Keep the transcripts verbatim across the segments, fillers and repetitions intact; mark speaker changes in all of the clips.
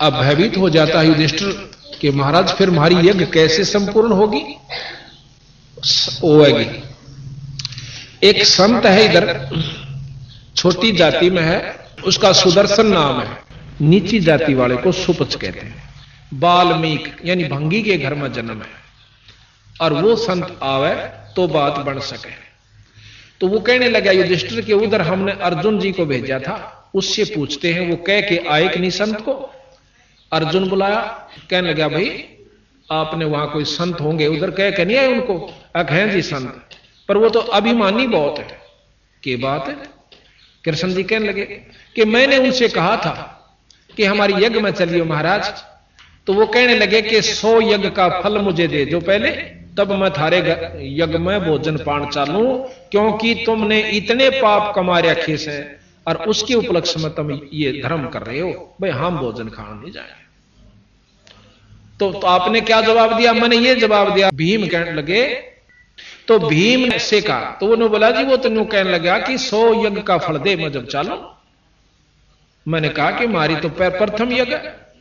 Speaker 1: अब भयभीत हो जाता है युधिष्ठिर कि महाराज फिर हमारी यज्ञ कैसे संपूर्ण होगी होगी। एक संत है इधर, छोटी जाति में है, उसका सुदर्शन नाम है, नीची जाति वाले को सुपच कहते हैं। वाल्मीकि यानी भंगी के घर में जन्म है, और वो संत आवे तो बात बन सके। तो वो कहने लगा युधिष्ठिर के उधर हमने अर्जुन जी को भेजा था, उससे पूछते हैं वो कह के आए कि नहीं संत को। अर्जुन बुलाया, कहने लगा भाई आपने वहां कोई संत होंगे, उधर कह के नहीं आए उनको? अक हैं जी संत, पर वो तो अभिमानी बहुत है। की बात है? कृष्ण जी कहने लगे कि मैंने उनसे कहा था कि हमारी यज्ञ में चलिए महाराज, तो वो कहने लगे कि सौ यज्ञ का फल मुझे दे जो पहले, तब मैं थारे यज्ञ में भोजन पान चालू, क्योंकि तुमने इतने पाप कमा रखे से और उसके उपलक्ष्य में तुम ये धर्म कर रहे हो, भाई हम भोजन खाने नहीं जाए। तो, तो आपने क्या जवाब दिया? मैंने ये जवाब दिया। भीम कहने लगे, तो भीम से कहा, तो उन्होंने बोला जी वो तो कहने लगा कि सौ यज्ञ का फल दे मैं जब चालू। मैंने कहा कि मारी तो प्रथम यज्ञ,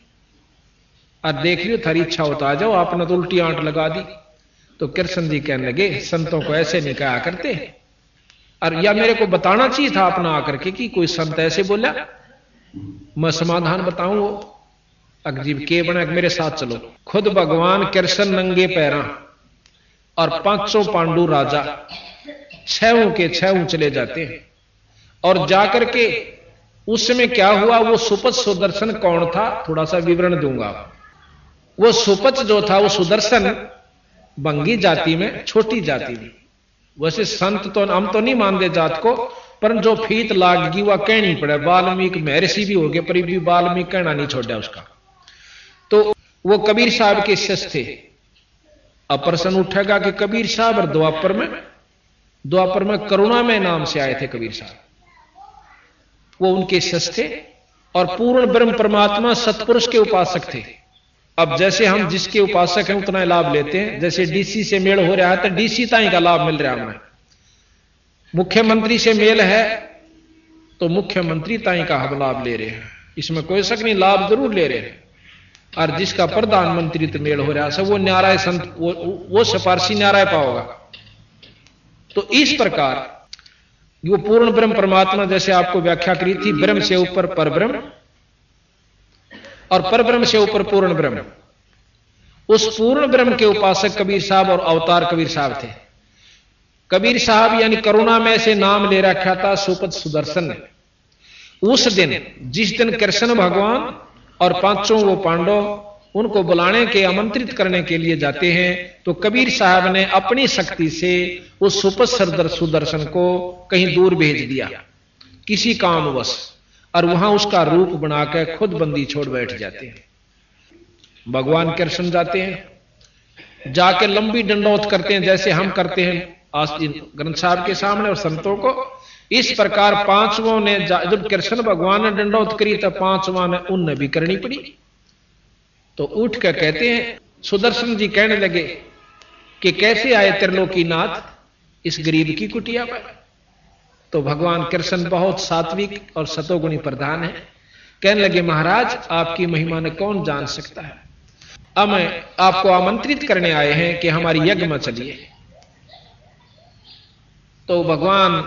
Speaker 1: और देख लियो थारी इच्छा होता आ जाओ, आपने तो उल्टी आंट लगा दी। तो कृष्ण जी कहने लगे संतों को ऐसे नहीं कहा करते, और या मेरे को बताना चाहिए था अपना आकर के कि कोई संत ऐसे बोला, मैं समाधान बताऊं। वो अजीब के बना, मेरे साथ चलो। खुद भगवान कृष्ण नंगे पैरा और पांचों पांडु राजा छह के छह चले जाते हैं, और जाकर के उसमें क्या हुआ, वो सुपच सुदर्शन कौन था थोड़ा सा विवरण दूंगा। वो सुपच जो था वो सुदर्शन बंगी जाति में, छोटी जाति में, वैसे संत तो हम तो नहीं मानते जात को, पर जो फीत लागगी वह कहनी पड़े। वाल्मीकि महर्षि भी हो गए पर भी वाल्मीकि कहना नहीं छोड़ा उसका। तो वो कबीर साहब के शिष्य थे। अब प्रश्न उठेगा कि कबीर साहब और द्वापर में, द्वापर में करुणा में नाम से आए थे कबीर साहब, वो उनके शिष्य थे और पूर्ण ब्रह्म परमात्मा सतपुरुष के उपासक थे। अब जैसे हम जिसके उपासक हैं उतना लाभ लेते हैं, जैसे डीसी से मेल हो रहा है तो डीसी ताई का लाभ मिल रहा है हमें, मुख्यमंत्री से मेल है तो मुख्यमंत्री ताई का हम लाभ ले रहे हैं, इसमें कोई शक नहीं, लाभ जरूर ले रहे हैं। और जिसका प्रधानमंत्री तो मेल हो रहा है वो न्याराय संत, वो, वो सिफारसी न्याराय पाओगा। तो इस प्रकार वो पूर्ण ब्रह्म परमात्मा, जैसे आपको व्याख्या करी थी, ब्रह्म से ऊपर परब्रह्म और परब्रह्म से ऊपर पूर्ण ब्रह्म, उस पूर्ण ब्रह्म के उपासक कबीर साहब और अवतार कबीर साहब थे। कबीर साहब यानी करुणा में से नाम ले रखा था सुपच सुदर्शन ने। उस दिन, जिस दिन कृष्ण भगवान और पांचों वो पांडव उनको बुलाने के, आमंत्रित करने के लिए जाते हैं, तो कबीर साहब ने अपनी शक्ति से उस सुपच सुदर्शन को कहीं दूर भेज दिया किसी कामवश, और वहां उसका रूप बनाकर खुद बंदी छोड़ बैठ जाते हैं। भगवान कृष्ण जाते हैं, जाके लंबी दंडौत करते हैं जैसे हम करते हैं ग्रंथ साहब के सामने और संतों को। इस प्रकार पांचवों ने, जब कृष्ण भगवान ने दंडौत करी तो पांचवा ने उनने भी करनी पड़ी। तो उठ कर कहते हैं, सुदर्शन जी कहने लगे कि कैसे आए त्रिलोकीनाथ इस गरीब की कुटिया पर। तो भगवान कृष्ण बहुत सात्विक और सतोगुणी प्रधान है, कहने लगे महाराज आपकी महिमा ने कौन जान सकता है, अब मैं आपको आमंत्रित करने आए हैं कि हमारी यज्ञ में चलिए। तो भगवान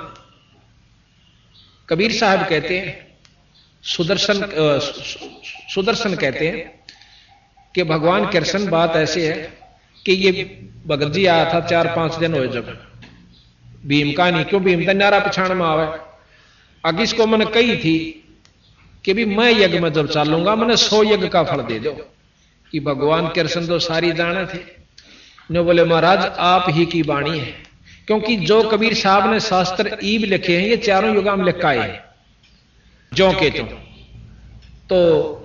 Speaker 1: कबीर साहब कहते हैं, सुदर्शन सुदर्शन कहते हैं कि भगवान कृष्ण बात ऐसे है कि ये भगत जी आया था चार पांच दिन हो जब भीम का नहीं, क्यों भीम तो नारा पछाण में आवे। अग इसको मैंने कही थी कि भी मैं यज्ञ में जब चालूंगा मैंने सौ यज्ञ का फल दे दो। कि भगवान कृष्ण तो सारी जाने थे, ने बोले महाराज आप ही की वाणी है, क्योंकि जो कबीर साहब ने शास्त्र ईब लिखे हैं ये चारों युगा में लिखाए हैं जो के तुम। तो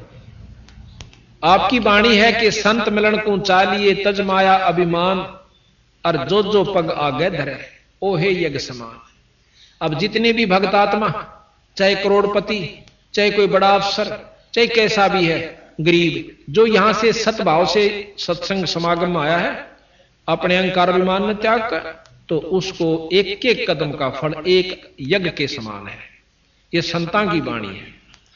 Speaker 1: आपकी वाणी है कि संत मिलन को चालिए तज माया अभिमान, और जो जो पग आगे धरे ओहे यज्ञ समान। अब जितने भी भक्तात्मा, चाहे करोड़पति, चाहे कोई बड़ा अफसर, चाहे कैसा भी है गरीब, जो यहां से सतभाव से सत्संग समागम में आया है, अपने अहंकार अभिमान में त्याग कर, तो उसको एक एक कदम का फल एक यज्ञ के समान है। ये संतां की वाणी है।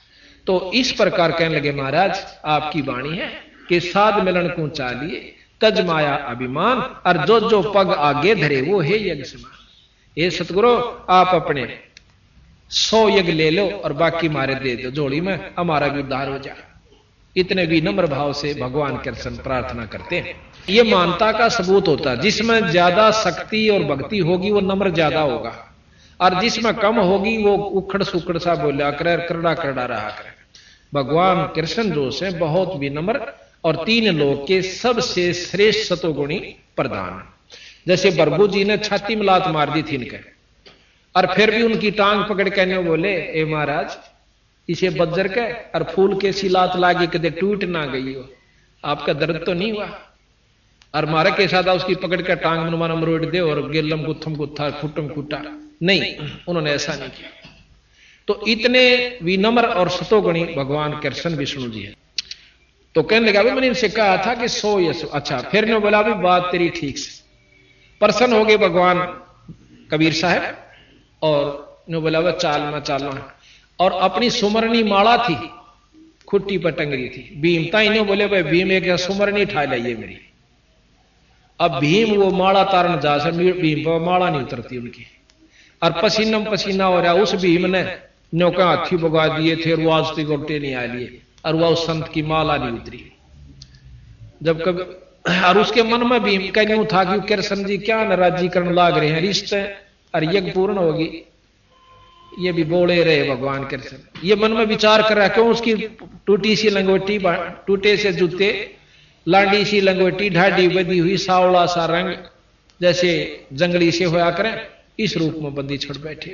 Speaker 1: तो इस प्रकार कहने लगे महाराज आपकी वाणी है कि साध मिलन को चालिए तज माया अभिमान और जो जो पग आगे धरे वो है यज्ञ समान। ये सतगुरु आप अपने सौ यज्ञ ले लो और बाकी मारे दे दो जोड़ी में, हमारा भी उद्धार हो जाए। इतने विनम्र भाव से भगवान कृष्ण प्रार्थना करते हैं। ये मानता का सबूत होता है, जिसमें ज्यादा शक्ति और भक्ति होगी वो नम्र ज्यादा होगा, और जिसमें कम होगी वो उखड़ सुखड़ सा बोला करे, करड़ा करड़ा रहा करे। भगवान कृष्ण जो से बहुत विनम्र और तीन लोक के सबसे श्रेष्ठ सतोगुणी प्रधान। जैसे बरबू जी ने छाती में लात मार दी थी इनके, और फिर भी उनकी टांग पकड़ के बोले ए महाराज इसे बज्जर के और फूल के सी लात लागी कदे टूट ना गई हो, आपका दर्द तो नहीं हुआ? और मारे के साथ उसकी पकड़ के टांग मनुमान मरोड़ दे और गेलम गुत्थम गुत्था खुटम खुटा नहीं, उन्होंने ऐसा नहीं किया। तो इतने विनम्र और सतोगुणी भगवान कृष्ण विष्णु जी है। तो कहने लगा मैंने इनसे कहा था कि सो ये सो। अच्छा, फिर ने बोला भी बात तेरी ठीक से। प्रसन्न हो गए भगवान कबीर साहब और ने बोला वह चाल में चालना, और अपनी सुमरनी माला थी खुट्टी पर टंगरी थी। भीम ताई ने बोले भाई भीम एक सुमरनी ठा लाइए मेरी। अब भीम वो माला तारण जा से भीम पर माला नहीं उतरती उनकी, और पसीनम पसीना हो रहा। उस भीम ने नौका हाथी भगा दिए थे, वो आज तक गोटे नहीं आ लिए, और वह उस संत की माला नहीं उतरी। जब कभी और उसके मन में भीम का यूं था कि कृष्ण जी क्या नाराजीकरण लाग रहे हैं, रिश्ते और यज्ञ पूर्ण होगी, ये भी बोले रहे भगवान कृष्ण। ये मन में विचार कर रहा क्यों उसकी टूटी सी लंगोटी, टूटे से जूते, लांडी सी लंगोटी, ढाडी बदी हुई, सावला सा रंग जैसे जंगली से होया करें, इस रूप में बंदी छोड़ बैठे।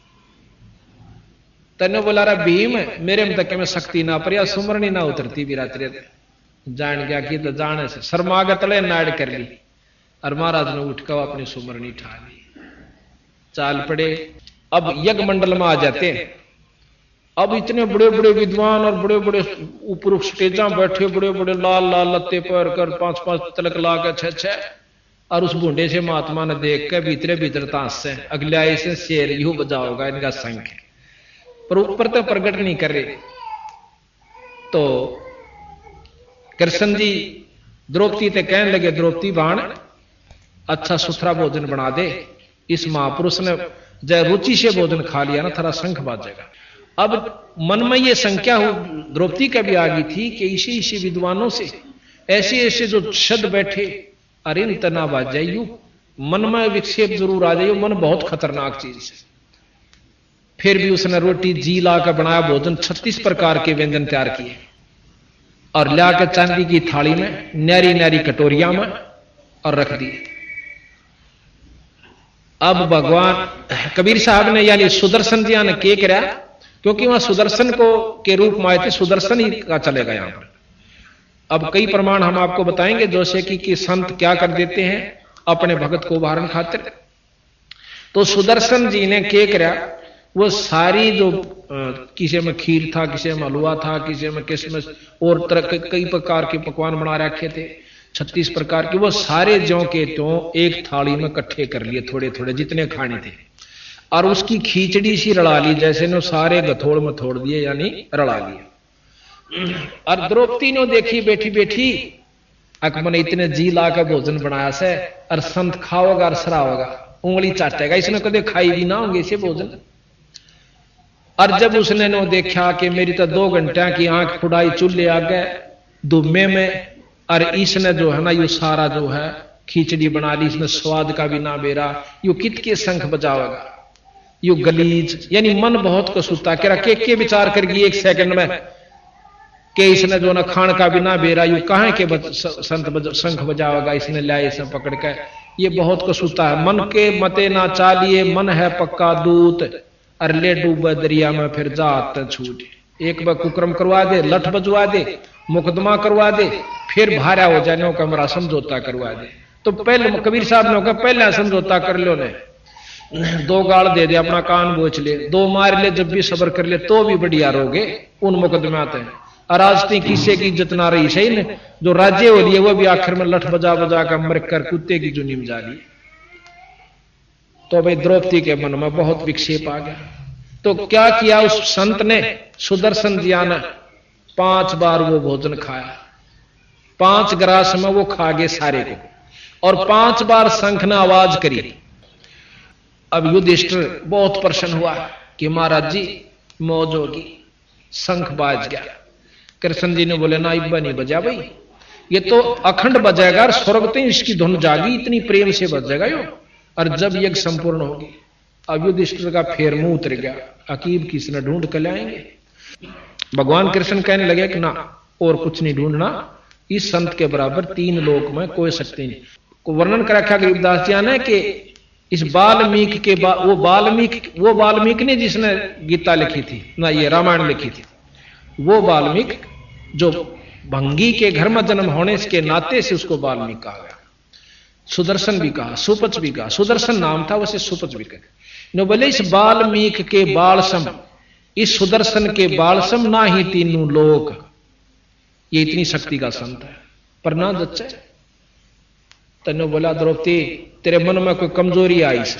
Speaker 1: तने बोला रहा भीम मेरे में तक में शक्ति ना पर सुमरनी ना उतरती भी रात्रि जान गया कि तो जाने से शर्मागत ले नाड़ कर ली, और महाराज ने उठ कर अपनी सुमरनी ठा ली, चाल पड़े। अब यज्ञ मंडल में आ जाते हैं। अब इतने बड़े बड़े विद्वान और बड़े बड़े ऊपर स्टेजा बैठे, बड़े बड़े लाल लाल लत्ते पर कर पांच पांच तलक ला कर छह छह, और उस बूढ़े से महात्मा ने देख के भीतरे भीतर तांस से अगले आए से शेर यू बजाओगा इनका संख, पर ऊपर तो प्रकट नहीं कर रहे। तो कृष्ण जी द्रौपदी ते कहने लगे द्रौपदी बाण अच्छा सुथरा भोजन बना दे। इस महापुरुष ने जय रुचि से भोजन खा लिया ना, थोड़ा शंख बाजेगा। अब मन में ये संख्या हो द्रौपदी का भी आ गई थी कि इसी इसी विद्वानों से ऐसे ऐसे जो शब्द बैठे, अरे इन तना बाज जाइयो, मन में विक्षेप जरूर आ जाइयो, मन बहुत खतरनाक चीज है। फिर भी उसने रोटी जी ला कर बनाया भोजन, छत्तीस प्रकार के व्यंजन तैयार किए और ला के चांदी की थाली में न्यारी न्यारी कटोरिया में और रख दिए। अब भगवान कबीर साहब ने यानी सुदर्शन जी ने के करा, क्योंकि वहां सुदर्शन को के रूप में आए थे, सुदर्शन ही का चलेगा यहां पर। अब कई प्रमाण हम आपको बताएंगे, जैसे कि, कि संत क्या कर देते हैं अपने भगत को उभारन खातिर। तो सुदर्शन जी ने के करा, वो सारी जो किसी में खीर था, किसी में हलवा था, किसी में किशमिश और तरह कई प्रकार के पकवान बना रखे थे, छत्तीस प्रकार के, वो सारे ज्यों के त्यों एक थाली में इकट्ठे कर लिए थोड़े थोड़े जितने खाने थे, और उसकी खींचड़ी सी रड़ा ली, जैसे ने सारे गथोड़ में थोड़ दिए यानी रड़ा लिए। और द्रौपदी ने देखी बैठी बैठी अकमन इतने जी ला का भोजन बनाया से, और संत खाओगा और सराओगा, उंगली चाटेगा, इसने कदे खाई भी ना होंगे इसे भोजन। और जब उसने नो देखा कि मेरी तो दो घंटे की आंख फुड़ाई चूल्हे आ गए दुम्मे में, और इसने जो है ना यू सारा जो है खिचड़ी बना ली, इसने स्वाद का भी ना बेरा, यू कित के शंख बजावेगा, यू गलीज, यानी मन बहुत को सुता के रखे के विचार करगी एक सेकंड में कि इसने जो ना खान का भी ना बेरा, यू कहां के बज, संत बज, शंख बजावेगा, इसने लिया इसे पकड़ के, ये बहुत को सुता है। मन के मते ना चालिए, मन है पक्का दूत, और ले डूबे दरिया में फिर जात छूट। एक बार कुक्रम करवा दे, लठ बजवा दे, मुकदमा करवा दे, फिर भारा हो जाने का हमारा समझौता करवा दे। तो पहले कबीर साहब ने कहा पहले समझौता कर लो ने, दो गाल दे दे, अपना कान बोच ले, दो मार ले, जब भी सबर कर ले तो भी बढ़िया रहोगे उन मुकदमे आते हैं। और आज तक किसी की इज्जत ना रही सही ने, जो राज्य हो लिए वो भी आखिर में लठ बजा बजा कर मर कर कुत्ते की जुनी में जा ली। तो भाई द्रौपदी के मन में बहुत विक्षेप आ गया। तो क्या किया उस संत ने, सुदर्शन जिया ने पांच बार वो भोजन खाया, पांच ग्रास में वो खा गए सारे को, और पांच बार शंख ने आवाज करी। अब युधिष्ठिर बहुत प्रसन्न हुआ कि महाराज जी मौज होगी, शंख बाज गया। कृष्ण जी ने बोले ना इब्बा नहीं बजा भाई, ये तो अखंड बजाएगा और स्वर्ग तो इसकी धुन जागी, इतनी प्रेम से बजेगा यो, और जब यज्ञ संपूर्ण होगी। अब युधिष्ठिर का फेर मुंह उतर गया, अकीब किसने ढूंढ कर लाएंगे। भगवान कृष्ण कहने लगे कि ना और कुछ नहीं ढूंढना, इस संत के बराबर तीन लोक में कोई शक्ति नहीं। को वर्णन कर रखा गरीबदास जी ने कि इस वाल्मीकि के बा, वो वाल्मीकि वो वाल्मीकि ने जिसने गीता लिखी थी ना, ये रामायण लिखी थी, वो वाल्मीकि जो भंगी के घर में जन्म होने के नाते से उसको वाल्मीकि कहा गया। सुदर्शन भी कहा, सुपच भी कहा, सुदर्शन नाम था वैसे सुपच भी कहा। नो बोले इस वाल्मीकि के बाल सम, इस सुदर्शन के बाल सम ना ही तीनों लोक, ये इतनी शक्ति का संत है। पर ना जच्चे तनो बोला द्रौपदी तेरे मन में कोई कमजोरी आई से,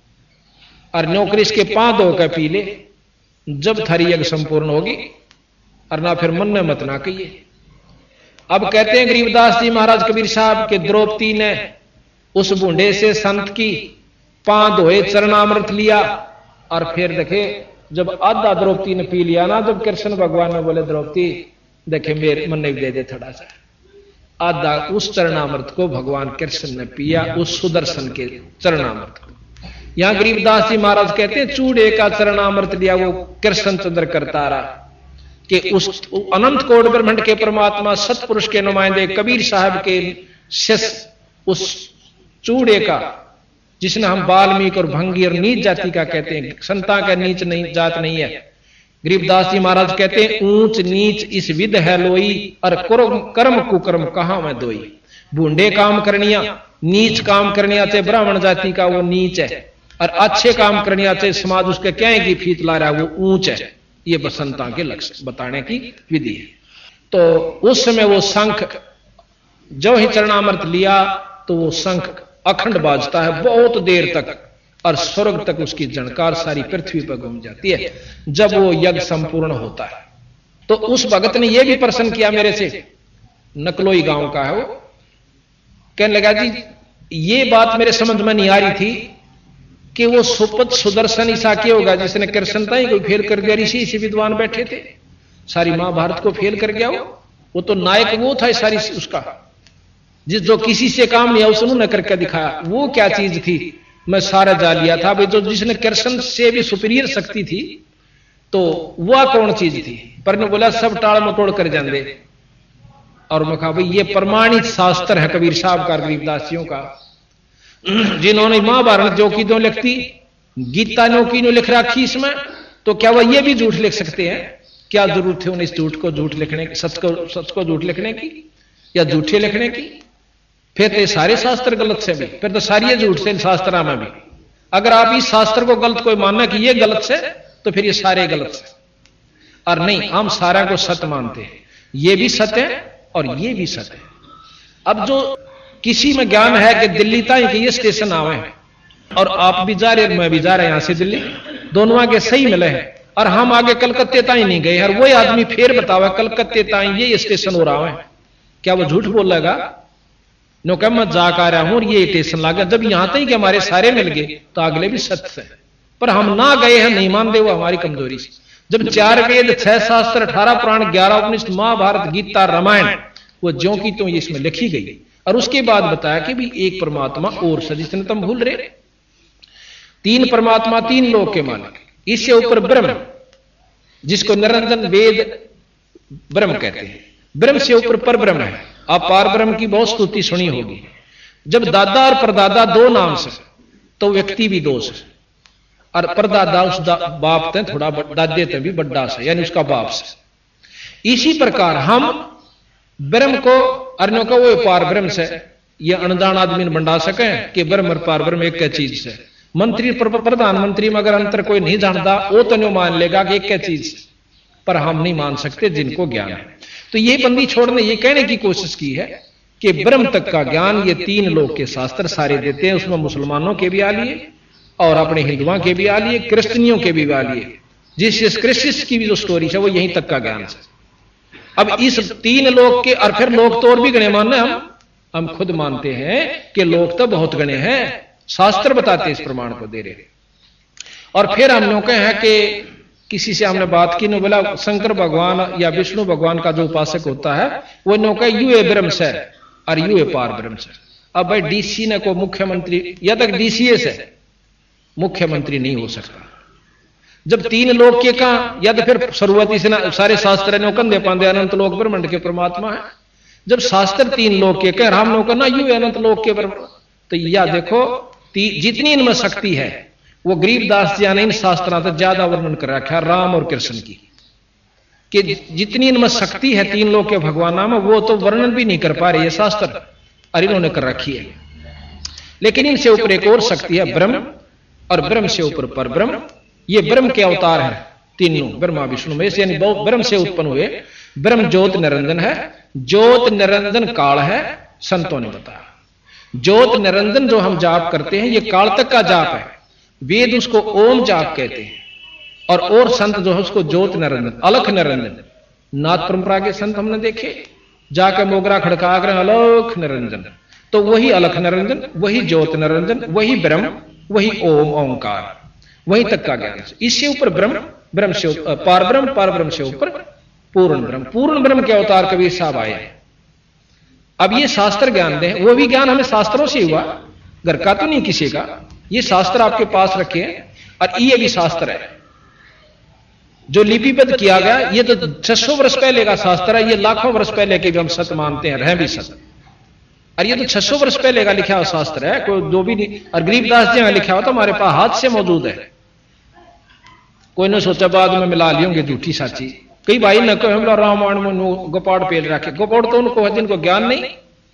Speaker 1: और नौकरी इसके पांव धो के पी ले, जब थारी यज्ञ संपूर्ण होगी, और ना फिर मन में मत ना कहिए। अब कहते हैं गरीबदास जी महाराज कबीर साहब के द्रौपदी ने उस बूढ़े से संत की पांव धोए चरणामृत लिया, और फिर देखे जब आधा द्रौपदी ने पी लिया ना, जब कृष्ण भगवान ने बोले द्रौपदी देखे मेरे मन ने दे दे थोड़ा सा, आधा उस चरणामृत को भगवान कृष्ण ने पिया, उस सुदर्शन के चरणामृत को। यहां गरीबदास जी महाराज कहते हैं चूड़े का चरणामृत लिया वो कृष्ण चंद्र करता रहा कि उस अनंत कोट ब्रह्मांड के परमात्मा सतपुरुष के नुमाइंदे कबीर साहब के शिष्य उस चूड़े का, जिसने हम वाल्मीकि और भंगी और नीच जाति का कहते हैं, संता का नीच नहीं जात नहीं है। गरीबदास जी महाराज कहते हैं ऊंच नीच इस विध है लोई, और कर्म कुकर्म कहां में दोई। बूंडे काम करनिया, नीच काम करनिया चाहे ब्राह्मण जाति का वो नीच है, और अच्छे काम करनिया चाहे समाज उसके क्या की फीत ला रहा है वो ऊंच है। ये बसंता के लक्ष्य बताने की विधि है। तो उस समय वो शंख जो ही चरणामृत लिया तो वो शंख अखंड बाजता है बहुत देर तक, और स्वर्ग तक उसकी झनकार सारी पृथ्वी पर घूम जाती है जब वो यज्ञ संपूर्ण होता है। तो उस भगत ने यह भी प्रश्न किया मेरे से, नकलोई गांव का है वो, कहने लगा जी ये बात मेरे समझ में नहीं आ रही थी कि वो सुपत सुदर्शन ईसा क्या होगा जिसने कृष्णता ही कोई फेल कर दिया। ऋषि इसी विद्वान बैठे थे, सारी महाभारत को फेल कर गया वो वो तो नायक वो था सारी उसका, जिस जो किसी से काम नहीं उसने उन्होंने करके दिखाया। वो क्या चीज थी मैं सारा जा लिया था भाई, जो जिसने कृष्ण से भी सुपीरियर शक्ति थी तो वह कौन चीज थी। पर ने बोला सब टाल मटोड़ कर जाते, और मैं कहा भाई ये प्रमाणित शास्त्र है कबीर साहब का, गरीबदासियों का, जिन्होंने महाभारत जो की दो लिखती, गीता नो की नो लिख रखी इसमें, तो क्या वह ये भी झूठ लिख सकते हैं? क्या जरूरत है उन्हें इस झूठ को झूठ लिखने की, सच को सच को झूठ लिखने की या झूठे लिखने की? फिर तो सारे शास्त्र गलत से भी, फिर तो सारी झूठ से शास्त्र में भी। अगर आप इस शास्त्र को गलत कोई मानना कि ये गलत से, तो फिर ये सारे गलत से। और नहीं, हम सारा को सत्य मानते हैं, ये भी सत्य है और ये भी सत्य है। अब जो किसी में ज्ञान है कि दिल्ली तक के ये स्टेशन आवे हैं और आप भी जा रहे मैं भी जा रहे हैं यहां से दिल्ली, दोनों आगे सही मिले हैं, और हम आगे कलकत्ते ताई नहीं गए, और वही आदमी फिर बतावा कलकत्ते ताई ये स्टेशन हो रहा है, क्या वो झूठ बोलेगा? नो कह मैं जा कर रहा हूं और ये स्टेशन लागा, जब यहां तक कि हमारे सारे मिल गए तो अगले भी सत्य है, पर हम ना गए हैं, नहीं मानते, वो हमारी कमजोरी से। जब चार वेद, छह शास्त्र, अठारह पुराण, ग्यारह उपनिषद, महाभारत, गीता, रामायण वो ज्यों की तो इसमें लिखी गई, और उसके बाद बताया कि भी एक परमात्मा और सजिशन तुम भूल रहे, तीन परमात्मा तीन लोक के मालिक, इससे ऊपर ब्रह्म जिसको निरंजन वेद ब्रह्म कहते हैं, ब्रह्म से ऊपर पर ब्रह्म है। आप पार ब्रह्म की बहुत स्तुति सुनी होगी। जब दादा और परदादा दो नाम से तो व्यक्ति भी दो से, और परदादा उस बाप ते थोड़ा दादे ते भी बड्डा से, यानी उसका बाप से। इसी प्रकार हम ब्रह्म को अर्णों का वो पार ब्रह्म से, ये अनजान आदमी बंडा सके कि ब्रह्म और पार ब्रह्म एक चीज से। मंत्री प्रधानमंत्री में अगर अंतर कोई नहीं जानता वो तो नहीं मान लेगा कि एक चीज से, पर हम नहीं मान सकते जिनको ज्ञान है। तो ये बंदी छोड़ने ये कहने की कोशिश की है कि ब्रह्म तक का ज्ञान ये तीन लोक के शास्त्र सारे देते हैं, उसमें मुसलमानों के भी आ लिए और अपने हिंदुओं के भी आ लिए, क्रिश्चियनियों के भी आ लिए, जीसस क्रिस्ट की भी जो स्टोरी है वो यहीं तक का ज्ञान है। अब इस तीन लोक के, और फिर लोग तो और भी गणे मानना, हम हम खुद मानते हैं कि लोग तो बहुत गणे हैं, शास्त्र बताते इस प्रमाण को दे रहे। और फिर हम लोग कहे हैं कि किसी से हमने बात की, बोला शंकर भगवान या विष्णु भगवान का जो उपासक होता है वो नो कहे यू ए ब्रह्म से और यू ए पार ब्रह्म से। अब भाई डीसी ने को मुख्यमंत्री या तक डीसीएस है, मुख्यमंत्री नहीं हो सकता। जब तीन लोक के का, या तो फिर शुरुआती से ना सारे शास्त्र ने कंधे पांदे अनंत लोक ब्रह्मांड के परमात्मा है। जब शास्त्र तीन लोक के कह राम लोग ना यू अनंत लोक के ब्रह्म, तो या देखो जितनी इनमें शक्ति है वो गरीबदास जी ने इन शास्त्रों तक ज्यादा वर्णन कर रखा है राम और कृष्ण की, कि जितनी इनमें शक्ति है तीन लोक के भगवान में वो तो वर्णन भी नहीं कर पा रहे ये शास्त्र, और इन्होंने कर रखी है। लेकिन इनसे ऊपर एक और शक्ति है ब्रह्म, और ब्रह्म से ऊपर पर ब्रह्म। ये ब्रह्म के अवतार है तीनों, ब्रह्मा विष्णु महेश, यानी ब्रह्म से उत्पन्न हुए। ब्रह्म ज्योत निरंजन है, ज्योत निरंजन काल है, संतों ने बताया। ज्योत निरंजन जो हम जाप करते हैं ये काल तक का जाप है, वेद उसको ओम जाप कहते हैं, और और संत जो है उसको ज्योत निरंजन, अलख निरंजन। नाथ परंपरा के संत हमने देखे जाकर मोगरा खड़का कर अलख निरंजन, तो वही अलख निरंजन, वही ज्योत निरंजन, वही ब्रह्म, वही ओम ओंकार, वहीं तक का ज्ञान। इससे ऊपर ब्रह्म, ब्रह्म से पार ब्रह्म, पार ब्रह्म से ऊपर पूर्ण ब्रह्म। पूर्ण ब्रह्म के अवतार कबीर साहब आए हैं। अब ये शास्त्र ज्ञान दे, वो भी ज्ञान हमें शास्त्रों से हुआ, घर का तो नहीं किसी का। ये शास्त्र आपके पास रखे हैं, और ये भी शास्त्र है जो लिपिबद्ध किया गया। ये तो छह सौ वर्ष पहले का शास्त्र है, ये लाखों वर्ष पहले के भी हम सत्य मानते हैं, रह भी सत्य। और ये तो छह सौ वर्ष पहले का लिखा हुआ शास्त्र है, कोई जो भी नहीं। और गरीबदास जी ने लिखा हुआ तो हमारे पास हाथ से मौजूद है, कोई ने सोचा बाद में मिला लियोगे झूठी साची। कई भाई न कहो हम रामायण में गोपाड़ पेल रखे, गोपाड़ तो उनको है जिनको ज्ञान नहीं।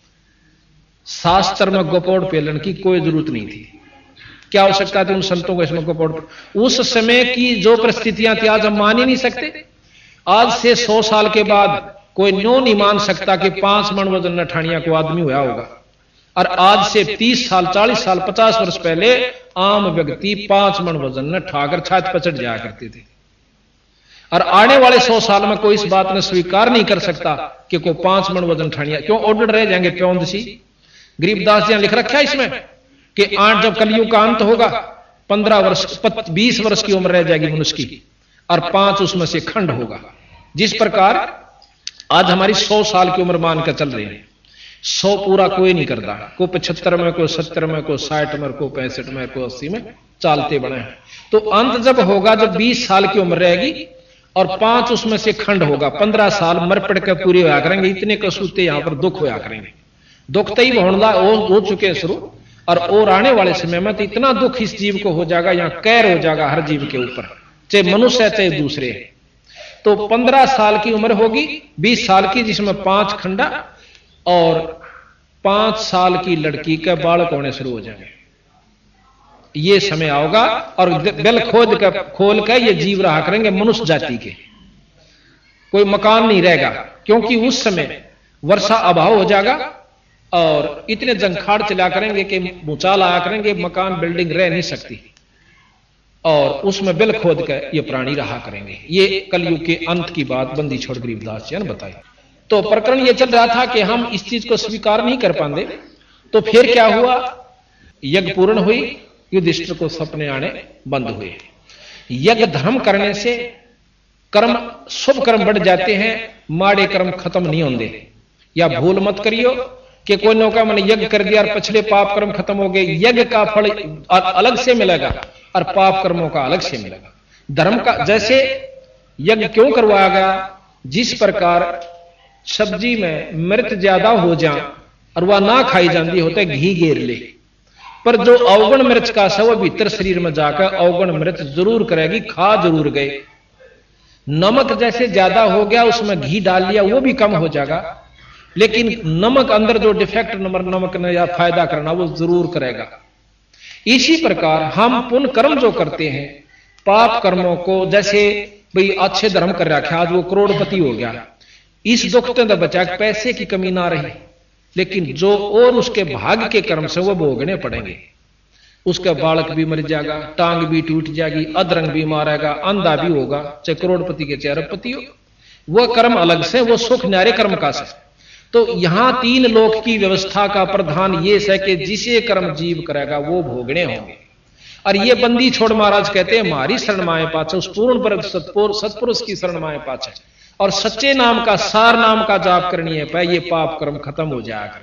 Speaker 1: शास्त्र में गोपाड़ पेलन की कोई जरूरत नहीं थी, क्या आवश्यकता थी उन संतों को इसमें गोपाड़। उस समय की जो परिस्थितियां थी आज हम मान ही नहीं सकते। आज से सौ साल के बाद कोई न्यो नहीं मान सकता कि पांच मन वजन नठानिया को आदमी हुआ होगा। और आज से तीस साल, चालीस साल, पचास वर्ष पहले आम व्यक्ति पांच मन वजन न ठाकर छात पचट जाया करते थे। और आने वाले सौ साल में कोई इस बात ने स्वीकार नहीं कर सकता कि कोई पांच मन वजन ठानिया, क्यों ऑर्डर रह जाएंगे प्योंद सी। गरीबदास जी ने लिख रखा है इसमें कि आठ जब कलयुग का अंत होगा, पंद्रह वर्ष बीस वर्ष की उम्र रह जाएगी मनुष्य की, और पांच उसमें से खंड होगा। जिस प्रकार आज हमारी सौ साल की उम्र मानकर चल रही है, सौ पूरा कोई नहीं करता, को पचहत्तर में, को सत्तर में, को साठ में, को पैंसठ में, को अस्सी में चालते बने हैं। तो अंत जब होगा जब बीस साल की उम्र रहेगी और पांच उसमें से खंड होगा, पंद्रह साल मर पड़ कर पूरे होया करेंगे। इतने कसूते यहां पर दुख होया करेंगे, दुख तई होना हो चुके हैं शुरू, और और आने वाले समय में तो इतना दुख इस जीव को हो जाएगा, यहां कैर हो जाएगा हर जीव के ऊपर, चाहे मनुष्य है चाहे दूसरे। तो पंद्रह साल की उम्र होगी, बीस साल की जिसमें पांच खंडा, और पांच साल की लड़की के बालक होने शुरू हो जाएंगे। ये समय आओगा और दिल खोद कर खोल कर ये जीव रहा करेंगे मनुष्य जाति के, कोई मकान नहीं रहेगा, क्योंकि उस समय वर्षा अभाव हो जाएगा और इतने जंखाड़ चला करेंगे कि भूचाल आया करेंगे, मकान बिल्डिंग रह नहीं सकती, और उसमें बिल खोद कर ये प्राणी रहा करेंगे। ये कलयुग के अंत की बात बंदी छोड़ गरीबदास जी ने बताई। तो प्रकरण ये चल रहा था कि हम इस चीज को स्वीकार नहीं कर पाते। तो फिर क्या हुआ, यज्ञ पूर्ण हुई, युधिष्ठिर को सपने आने बंद हुए। यज्ञ धर्म करने से कर्म, शुभ कर्म बढ़ जाते हैं, माड़े कर्म खत्म नहीं होंगे। या भूल मत करियो कि कोई नौका मैंने यज्ञ कर दिया और पिछले पाप कर्म खत्म हो गए। यज्ञ का फल अलग से मिलेगा और पाप कर्मों का अलग से मिलेगा। धर्म का जैसे यज्ञ क्यों करवाया गया, जिस प्रकार सब्जी में मिर्च ज्यादा हो जाए और वह ना खाई जाती होता है घी घेर ले, पर जो अवगुण मिर्च का सव भीतर शरीर में जाकर अवगुण मिर्च जरूर करेगी, खा जरूर गए। नमक जैसे ज्यादा हो गया, उसमें घी डाल लिया, वो भी कम हो जाएगा, लेकिन नमक अंदर जो डिफेक्ट नंबर नमक ने या फायदा करना वो जरूर करेगा। इसी प्रकार हम पुण्य कर्म जो करते हैं, पाप कर्मों को, जैसे भाई अच्छे धर्म कर रखा, आज वो करोड़पति हो गया, इस दुख तो बचा, पैसे की कमी ना रही, लेकिन जो और उसके भाग्य के कर्म से वो भोगने पड़ेंगे। उसका बालक भी मर जाएगा, टांग भी टूट जाएगी, अधरंग भी मारेगा, अंधा भी होगा, चाहे करोड़पति के चाहे अरबपति हो। वह कर्म अलग से, वो सुख न्यारे कर्म का से। तो यहां तीन लोक की व्यवस्था का प्रधान ये है कि जिसे कर्म जीव करेगा वो भोगने होंगे। और ये बंदी छोड़ महाराज कहते हैं हमारी शरण माए पाछे, उस पूर्ण पर सत्पुरुष की शरण माए पाछे और सच्चे नाम का सार नाम का जाप करनी है पे, ये पाप कर्म खत्म हो जाएगा।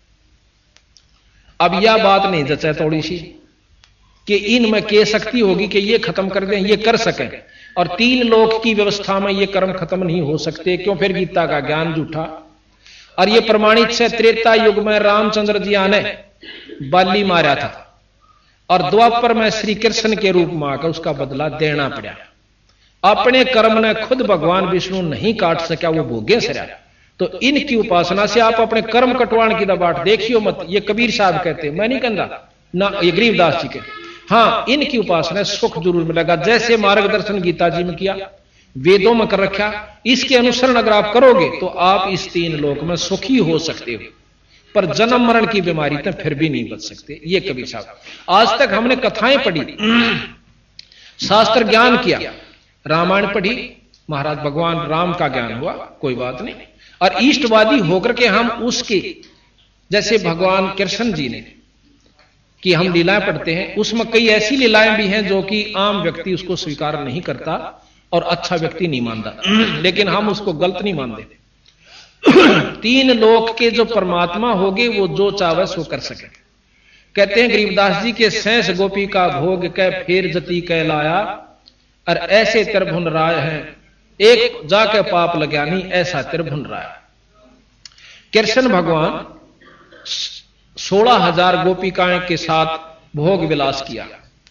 Speaker 1: अब यह बात नहीं जचा थोड़ी सी कि इनमें के शक्ति होगी कि ये खत्म कर दें, ये कर सकें, और तीन लोक की व्यवस्था में ये कर्म खत्म नहीं हो सकते। क्यों? फिर गीता का ज्ञान झूठा। और ये प्रमाणित से त्रेता युग में रामचंद्र जी ने बाली मारा था और द्वापर में श्री कृष्ण के रूप में आकर उसका बदला देना पड़ा। अपने कर्म ने खुद भगवान विष्णु नहीं काट सका, वो भोगे से रहा। तो इनकी उपासना से आप अपने कर्म कटवाण की दबाट देखियो मत। ये कबीर साहब कहते हैं, मैं नहीं कहता ना, ये गरीबदास जी के। हाँ, इनकी उपासना सुख जरूर मिलेगा, जैसे मार्गदर्शन गीता जी में किया, वेदों में कर रखा। इसके अनुसरण अगर आप करोगे तो आप इस तीन लोक में सुखी हो सकते हो, पर जन्म मरण की बीमारी तो फिर भी नहीं बच सकते। ये कबीर साहब। आज तक हमने कथाएं पढ़ी, शास्त्र ज्ञान किया, रामायण पढ़ी, महाराज भगवान राम का ज्ञान हुआ, कोई बात नहीं। और इष्टवादी होकर के हम उसके, जैसे भगवान कृष्ण जी ने कि हम लीलाएं पढ़ते हैं, उसमें कई ऐसी लीलाएं भी हैं जो कि आम व्यक्ति उसको स्वीकार नहीं करता और अच्छा व्यक्ति नहीं मानता, लेकिन हम उसको गलत नहीं मानते। तीन लोक के जो परमात्मा होगे वो जो चाहे सो कर सके। कहते हैं गरीबदास जी के सैंस गोपी का भोग कै फेर जती कह लाया, और ऐसे त्रिभुवन राय हैं एक जाके पाप लगानी, ऐसा त्रिभुवन राय। कृष्ण भगवान सोलह हजार गोपिकाएं के साथ भोग विलास किया।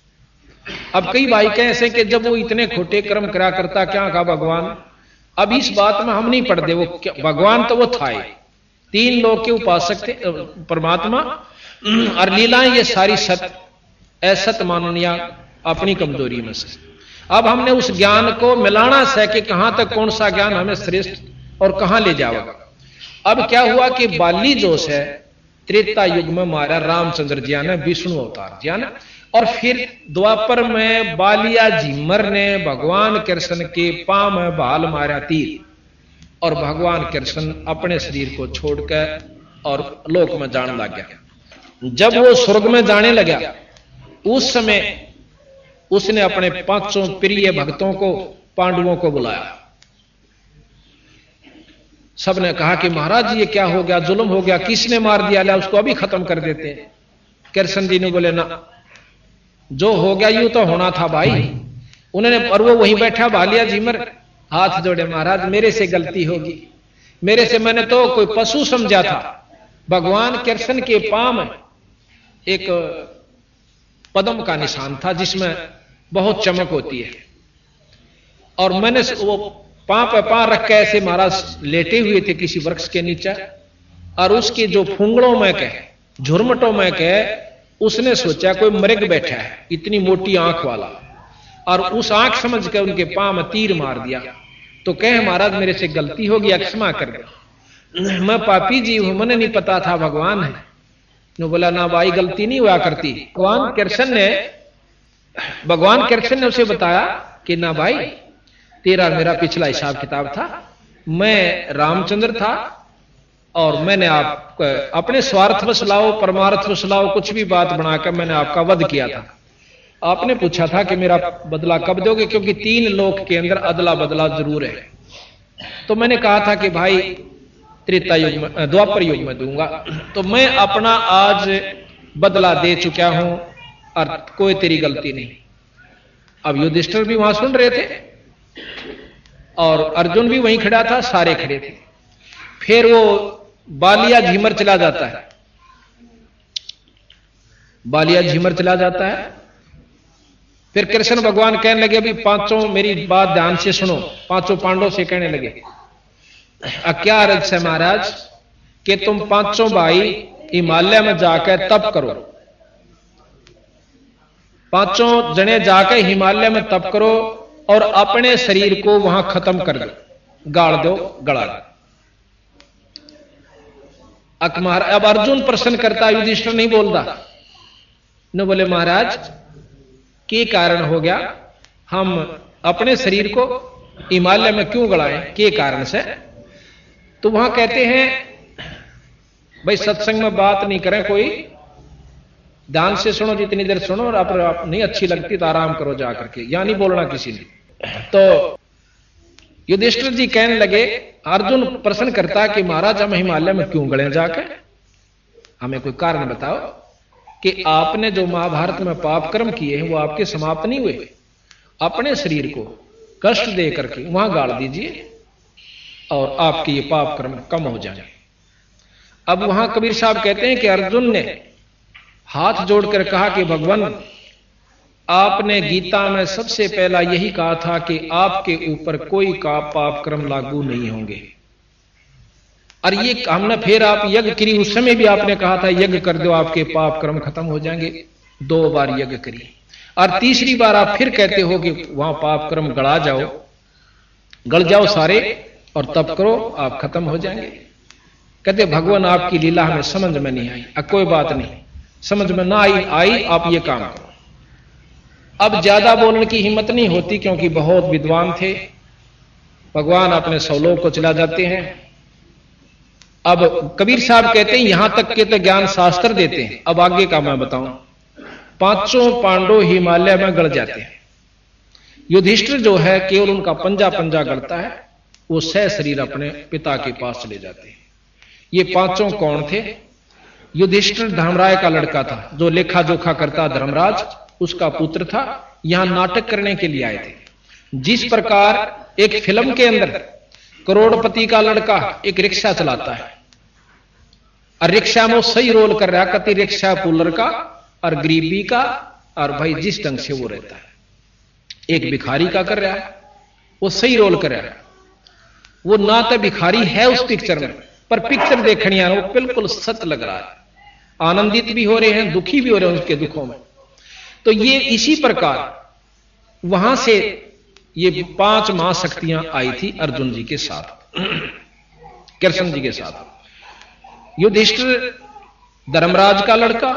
Speaker 1: अब कई भाई कहे ऐसे कि जब वो इतने खोटे कर्म करा करता क्या कहा भगवान। अब इस बात में हम नहीं पढ़ते, वो भगवान तो वो था ही, तीन लोग के उपासक थे परमात्मा, और लीलाएं ये सारी सत असत माननिया अपनी कमजोरी में से। अब हमने उस ज्ञान को मिलाना है कि कहां तक कौन सा ज्ञान हमें श्रेष्ठ और कहां ले जाएगा। अब क्या हुआ कि बाली जोश है त्रेता युग में मारा रामचंद्र जी ने, विष्णु अवतार जी ने, और फिर द्वापर में बालिया झिमर ने भगवान कृष्ण के पांव में भाल मारा तीर, और भगवान कृष्ण अपने शरीर को छोड़कर और लोक में जाने लग गया। जब वो स्वर्ग में जाने लगा उस समय उसने अपने पांचों प्रिय भक्तों को, पांडवों को बुलाया। सबने कहा कि महाराज ये क्या हो गया, जुल्म हो गया, किसने मार दिया, ला उसको अभी खत्म कर देते हैं। कृष्ण जी ने बोले ना, जो हो गया यूं तो होना था भाई। उन्होंने, और वो वहीं बैठा बालिया झिमर, हाथ जोड़े, महाराज मेरे से गलती होगी, मेरे से, मैंने तो कोई पशु समझा था। भगवान कृष्ण के पांव में एक पद्म का निशान था जिसमें बहुत चमक होती है, और मैंने वो पांव पे पांव रख के ऐसे महाराज लेटे हुए थे किसी वृक्ष के नीचे, और उसके जो फुंगड़ों में कह, झुरमटों में कह, उसने सोचा कोई मृग बैठा है इतनी मोटी आंख वाला, और उस आंख समझ कर उनके पांव में तीर मार दिया। तो कहे महाराज मेरे से गलती हो गई, क्षमा कर दे, मैं पापी जी हूं, मैंने नहीं पता था भगवान है। नो बोला ना भाई गलती नहीं हुआ करती। भगवान कृष्ण ने भगवान कृष्ण ने उसे बताया कि ना भाई तेरा मेरा पिछला हिसाब किताब था, मैं रामचंद्र था और मैंने आप अपने स्वार्थ वश लाओ परमार्थ वश लाओ कुछ भी बात बनाकर मैंने आपका वध किया था। आपने पूछा था कि मेरा बदला कब दोगे, क्योंकि तीन लोक के अंदर अदला बदला जरूर है। तो मैंने कहा था कि भाई त्रेता युग में, द्वापर युग में दूंगा। तो मैं अपना आज बदला दे चुका हूं और कोई तेरी गलती नहीं। अब युधिष्ठिर भी वहां सुन रहे थे और अर्जुन भी वहीं खड़ा था, सारे खड़े थे। फिर वो बालिया झिमर चला जाता है, बालिया झिमर चला जाता है। फिर कृष्ण भगवान कहने लगे अभी पांचों मेरी बात ध्यान से सुनो। पांचों पांडवों से कहने लगे क्या अर्ज है महाराज कि तुम पांचों भाई हिमालय में जाकर तप करो, पांचों जने जाकर हिमालय में तप करो और अपने शरीर को वहां खत्म कर दो, गाड़ दो, गड़ा दो। अब अर्जुन प्रश्न करता, युधिष्ठिर नहीं बोलता। न बोले महाराज के कारण हो गया, हम अपने शरीर को हिमालय में क्यों गड़ाएं, के कारण से? तो वहां कहते हैं भाई सत्संग में बात नहीं करें, कोई ध्यान से सुनो, जितनी देर सुनो, और आप, आप नहीं अच्छी लगती तो आराम करो जाकर के, या नहीं बोलना किसी ने। तो युधिष्ठिर जी कहने लगे, अर्जुन प्रश्न करता कि महाराज हम हिमालय में क्यों गड़े जाकर, हमें कोई कारण बताओ कि आपने जो महाभारत में पाप कर्म किए हैं वो आपके समाप्त नहीं हुए, अपने शरीर को कष्ट दे करके वहां गाड़ दीजिए और आपके ये पाप कर्म कम हो जाए। अब वहां कबीर साहब कहते हैं कि अर्जुन ने हाथ जोड़कर कहा कि भगवान, आपने गीता में सबसे पहला यही कहा था कि आपके ऊपर कोई का पाप कर्म लागू नहीं होंगे, और ये हमने फिर आप यज्ञ करी, उस समय भी आपने कहा था यज्ञ कर दो आपके पाप कर्म खत्म हो जाएंगे, दो बार यज्ञ करी, और तीसरी बार आप फिर कहते हो कि वहां पाप कर्म गड़ा जाओ, गड़ जाओ सारे और तब करो आप खत्म हो जाएंगे। कहते भगवान आपकी लीला हमें समझ में नहीं आई। अब कोई बात नहीं, समझ में ना आई आई आप ये काम करो। अब ज्यादा बोलने की हिम्मत नहीं होती क्योंकि बहुत विद्वान थे, भगवान अपने सौ लोग को चला जाते हैं। अब कबीर साहब कहते हैं यहां तक के तो ज्ञान शास्त्र देते हैं, अब आगे का मैं बताऊं। पांचों पांडव हिमालय में गड़ जाते हैं, युधिष्ठिर जो है केवल उनका पंजा पंजा गड़ता है, वो सह शरीर अपने पिता के पास चले जाते हैं। ये पांचों कौन थे? युधिष्ठिर धर्मराय का लड़का था, जो लेखा जोखा करता धर्मराज, उसका पुत्र था। यहां नाटक करने के लिए आए थे। जिस प्रकार एक फिल्म के अंदर करोड़पति का लड़का एक रिक्शा चलाता है और रिक्शा में वो सही रोल कर रहा है, कति रिक्शा पुलर का और गरीबी का, और भाई जिस ढंग से वो रहता है एक भिखारी का कर रहा है, वो सही रोल कर रहा है। वो ना तो भिखारी है उस पिक्चर में, पर पिक्चर देखने आ रहा, वो बिल्कुल सच लग रहा है, आनंदित भी हो रहे हैं, दुखी भी हो रहे हैं उसके दुखों में। तो ये इसी प्रकार वहां से ये पांच महाशक्तियां आई थी अर्जुन जी के साथ, कृष्ण जी के साथ। युधिष्ठिर धर्मराज का लड़का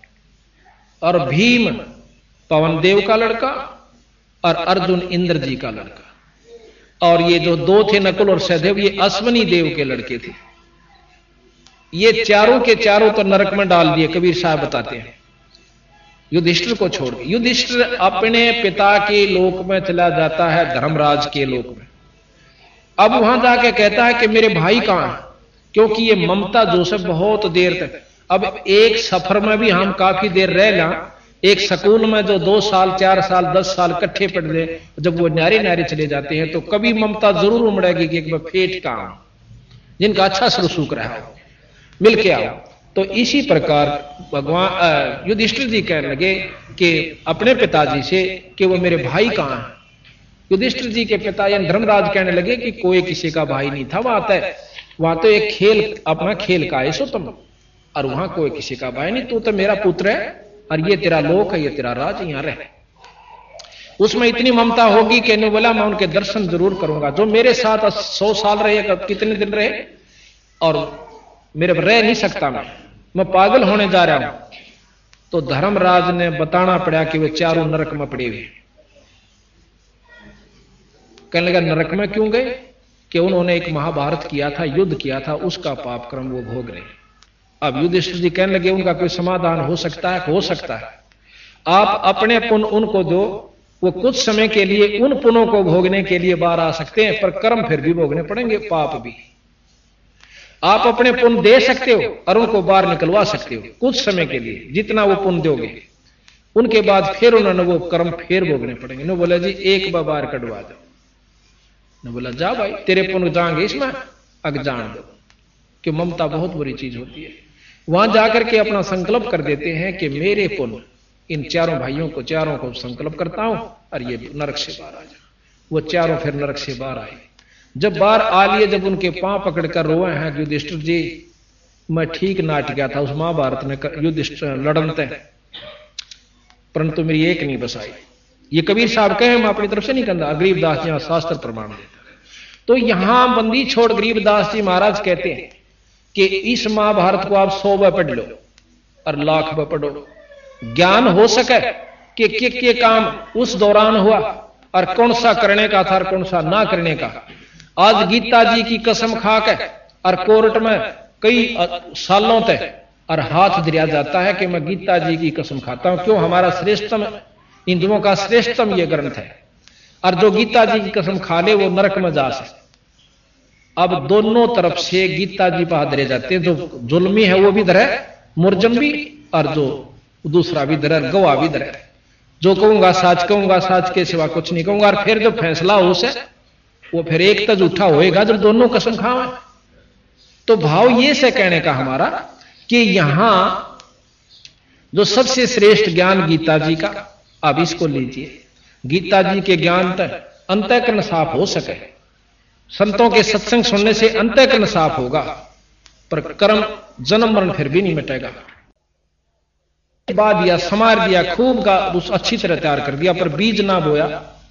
Speaker 1: और भीम पवन देव का लड़का और अर्जुन इंद्र जी का लड़का, और ये जो दो थे नकुल और सहदेव, ये अश्वनी देव के लड़के थे। ये चारों के चारों तो नरक में डाल दिए, कबीर साहब बताते हैं, युधिष्ठिर को छोड़ के। युधिष्ठिर अपने पिता के लोक में चला जाता है, धर्मराज के लोक में। अब वहां जाके कहता है कि मेरे भाई कहां है, क्योंकि ये ममता जोसेफ बहुत देर तक, अब एक सफर में भी हम काफी देर रह ला, एक स्कूल में जो दो साल चार साल दस साल इकट्ठे पढ़ ले, जब वो न्यारे न्यारे चले जाते हैं तो कभी ममता जरूर उमड़ेगी कि एक बार फेट काम, जिनका अच्छा सलूक रहा हो, मिल के आओ। तो इसी प्रकार भगवान युधिष्ठिर जी कहने लगे कि अपने पिताजी से कि वो मेरे भाई कहां हैं। युधिष्ठिर जी के पिता यानी धर्मराज कहने लगे कि कोई किसी का भाई नहीं था, वहां तय वहां तो एक खेल अपना खेल का है सो तुम, और वहां कोई किसी का भाई नहीं, तू तो मेरा पुत्र है और ये तेरा लोक है, ये तेरा राज, यहां रह। उसमें इतनी ममता होगी कि ने बोला मैं उनके दर्शन जरूर करूंगा, जो मेरे साथ सौ साल रहे, कितने दिन रहे, और मेरे रह नहीं सकता, मैं मैं पागल होने जा रहा हूं। तो धर्मराज ने बताना पड़ा कि वे चारों नरक में पड़े हुए। कहने लगा नरक में क्यों गए? कि उन्होंने एक महाभारत किया था, युद्ध किया था, उसका पाप कर्म वो भोग रहे। अब युधिष्ठिर जी कहने लगे उनका कोई समाधान हो सकता है? हो सकता है। आप अपने पुण्य उनको दो, वो कुछ समय के लिए उन पुण्यों को भोगने के लिए बाहर आ सकते हैं, पर कर्म फिर भी भोगने पड़ेंगे, पाप भी। आप अपने पुण्य दे सकते हो और उनको बाहर निकलवा सकते हो कुछ समय के लिए, जितना वो पुण्य दोगे, उनके बाद फिर उन्होंने वो कर्म फिर भोगने पड़ेंगे। न बोला जी एक बार बाहर कटवा दो, न बोला जा भाई तेरे पुण्य जाएंगे इसमें, अग जान दो, कि ममता बहुत बुरी चीज होती है। वहां जाकर के अपना संकल्प कर देते हैं कि मेरे पुण्य इन चारों भाइयों को, चारों को संकल्प करता हूं और ये नरक से बाहर आ जाए। वो चारों फिर नरक से बाहर आए। जब बाहर आ लिए, जब उनके पांव पकड़कर रोए हैं युधिष्ठिर जी, मैं ठीक नाट गया था उस महाभारत में युधिष्ठिर लड़नते, परंतु मेरी एक नहीं बसाई। ये कबीर साहब कहे, मैं अपनी तरफ से नहीं कहता, गरीबदास जी शास्त्र प्रमाण देता। तो यहां बंदी छोड़ गरीबदास जी महाराज कहते हैं कि इस महाभारत को आप सौ बार पढ़ लो और लाख बार पढ़ो, ज्ञान हो सके कि के, के काम उस दौरान हुआ और कौन सा करने का था और कौन सा ना करने का। आज गीता जी की कसम खा के और कोर्ट में कई सालों तक और हाथ दिया जाता है कि मैं गीता जी की कसम खाता हूं। क्यों? हमारा श्रेष्ठतम, हिंदुओं का श्रेष्ठतम यह ग्रंथ है, और जो गीता जी की कसम खा ले वो नरक में जा सकता। अब दोनों तरफ से गीता जी पर हाथ धरे जाते हैं। जो जुल्मी है वो भी धरे, मुर्जम भी, और जो दूसरा भी धरे, गवाह भी धरे। जो कहूंगा साच कहूंगा, साच के सिवा कुछ नहीं कहूंगा। और फिर जो फैसला हो से वो फिर एक तो झूठा होएगा जब दोनों कसम खावे। तो भाव ये से कहने का हमारा कि यहां जो सबसे श्रेष्ठ ज्ञान गीता जी का, अब इसको लीजिए। गीता जी के ज्ञान तक अंतःकरण साफ हो सके। संतों के सत्संग सुनने से अंतःकरण साफ होगा, पर कर्म जन्म मरण फिर भी नहीं मिटेगा। बा दिया, समार दिया, खूब का उस अच्छी तरह तैयार कर दिया, पर बीज ना बोया।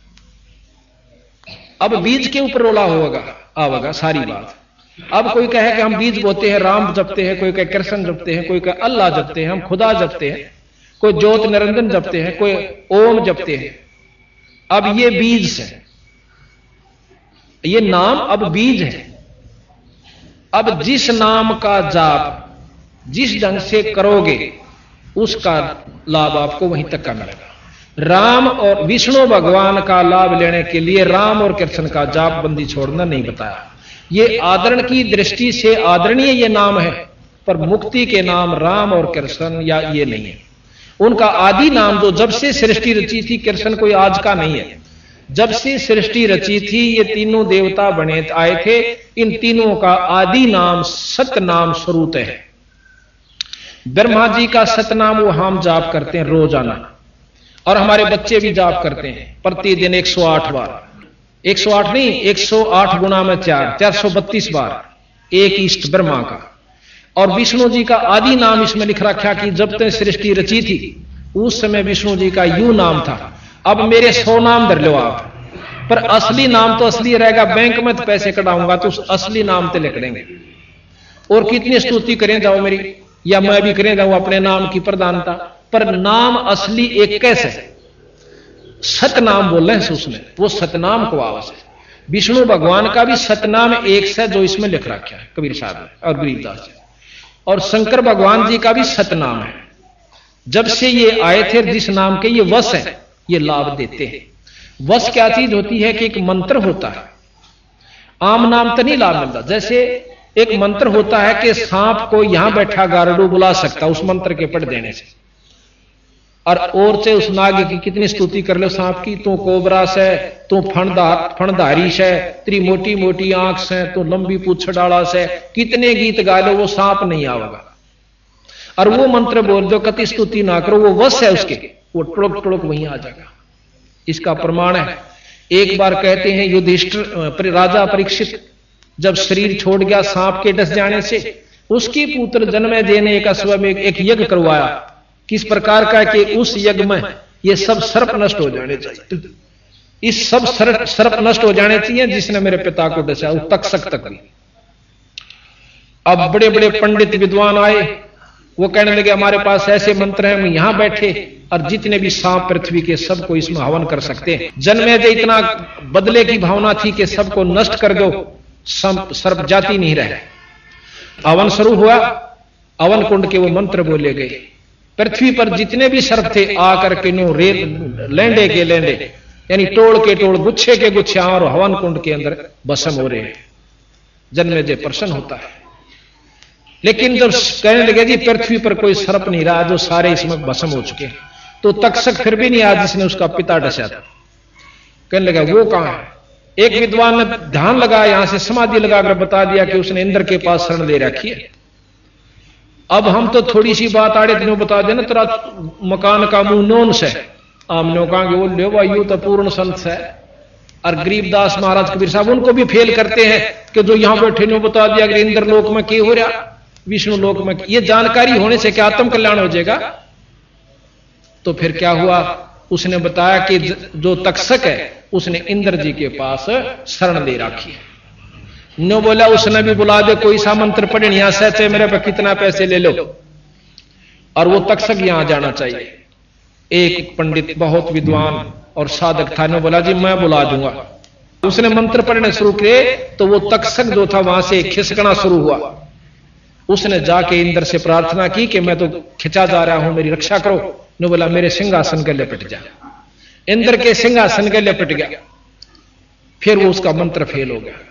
Speaker 1: अब बीज के ऊपर रोला होगा आवेगा सारी बात। अब कोई कहे कि हम बीज बोते हैं, राम जपते हैं, कोई कहे कृष्ण जपते हैं, कोई कहे अल्लाह जपते हैं, हम खुदा जपते हैं, कोई ज्योत निरंजन जपते हैं, कोई ओम जपते हैं। अब ये बीज है, ये नाम अब बीज है। अब जिस नाम का जाप जिस ढंग से करोगे उसका लाभ आपको वहीं तक का मिलेगा। राम और विष्णु भगवान का लाभ लेने के लिए राम और कृष्ण का जाप बंदी छोड़ना नहीं बताया। ये आदरण की दृष्टि से आदरणीय ये नाम है, पर मुक्ति के नाम राम और कृष्ण या ये नहीं है। उनका आदि नाम जो जब से सृष्टि रची थी, कृष्ण कोई आज का नहीं है, जब से सृष्टि रची थी ये तीनों देवता बने आए थे, इन तीनों का आदि नाम सतनाम स्वरूप है। ब्रह्मा जी का सतनाम वो हम जाप करते हैं रोजाना, और हमारे बच्चे भी जाप करते हैं प्रतिदिन एक सौ आठ बार। एक सौ आठ नहीं, एक सौ आठ गुना में चार, चार सौ बत्तीस बार एक इष्ट ब्रह्मा का। और विष्णु जी का आदि नाम इसमें लिख रखा कि जब तक सृष्टि रची थी उस समय विष्णु जी का यू नाम था। अब मेरे सौ नाम धर लो आप, पर असली नाम तो असली रहेगा। बैंक में तो पैसे कटाऊंगा तो उस असली नाम पे लिख देंगे। और कितनी स्तुति करें जाओ मेरी, या मैं भी करें जाऊं अपने नाम की प्रधानता, पर नाम असली एक कैसे सतनाम बोल रहे हैं उसने, वो सतनाम को आवाज है। विष्णु भगवान का भी सतनाम एक से जो इसमें लिख रखा है कबीर साहब और गरीबदास जी, और शंकर भगवान जी का भी सतनाम है। जब से ये आए थे जिस नाम के ये वश है, ये लाभ देते हैं। वश क्या चीज होती है कि एक मंत्र होता है, आम नाम तो नहीं लाभ मिलता। जैसे एक मंत्र होता है कि सांप को यहां बैठा गारडू बुला सकता उस मंत्र के पढ़ देने से, और और से उस नाग की कितनी स्तुति कर लो सांप की, तू कोबरा से, तू फणदार फणधारी से, तेरी मोटी मोटी आंख से, तू लंबी पूछ डाला से, कितने गीत गा लो वो सांप नहीं आवेगा। और वो मंत्र बोल दो, कति स्तुति ना करो, वो वश है उसके, वो टुड़क टुड़क वहीं आ जाएगा। इसका प्रमाण है, एक बार कहते हैं युधिष्ठिर राजा परीक्षित जब शरीर छोड़ गया सांप के डस जाने से, उसकी पुत्र जन्मेजय ने एक अश्व में एक यज्ञ करवाया। किस प्रकार का कि उस यज्ञ में ये सब सर्प नष्ट हो जाने चाहिए, इस सब सर्प नष्ट हो जाने चाहिए जिसने मेरे पिता को डसा, वो तक्षक तक भी। अब बड़े बड़े पंडित विद्वान आए, वो कहने लगे हमारे पास ऐसे मंत्र हैं, हम यहां बैठे और जितने भी सांप पृथ्वी के सबको इसमें हवन कर सकते हैं। जन्मेजय इतना बदले की भावना थी कि सबको नष्ट कर दो, सर्प जाति नहीं रहे। हवन शुरू हुआ, अवन कुंड के वो मंत्र बोले गए। पृथ्वी पर जितने भी सर्प थे आकर के नो रे लेंडे के लेंडे, यानी टोड़ के टोड़, गुच्छे के गुच्छे और हवन कुंड के अंदर भस्म हो रहे हैं। जन्मेजय प्रसन्न होता है, लेकिन जब कहने लगे जी पृथ्वी पर कोई सर्प नहीं रहा, जो सारे इसमें भस्म हो चुके हैं, तो तक्षक फिर भी नहीं आया जिसने उसका पिता डसा था। कहने लगा वो कहां है? एक विद्वान ने ध्यान लगा, यहां से समाधि लगाकर बता दिया कि उसने इंद्र के पास शरण ले रखी है। अब हम तो थोड़ी सी बात आड़े दिनों बता देना, तेरा मकान का मुंह नोन से हमने कहा वो ले वायु तो पूर्ण संत है। और गरीबदास महाराज कबीर साहब उनको भी फेल करते हैं कि जो यहां बैठे ने बता दिया कि इंद्र लोक में क्या हो रहा, विष्णु लोक में। ये जानकारी होने से क्या आत्म कल्याण हो जाएगा? तो फिर क्या हुआ, उसने बताया कि जो तक्षक है उसने इंद्र जी के पास शरण ले रखी है। नो बोला उसने भी बुला दे, कोई सा मंत्र पढ़े, यहां से मेरे पे कितना पैसे ले लो, और वो तक्षक यहां जाना चाहिए। एक पंडित बहुत विद्वान और साधक था, ने बोला जी मैं बुला दूंगा। उसने मंत्र पढ़ने शुरू किए तो वो तक्षक जो था वहां से खिसकना शुरू हुआ। उसने जाके इंद्र से प्रार्थना की कि मैं तो खिंचा जा रहा हूं, मेरी रक्षा करो। ने बोला मेरे सिंहासन के लिपट जा। इंद्र के सिंहासन के लिपट गया। फिर वो उसका मंत्र फेल हो गया।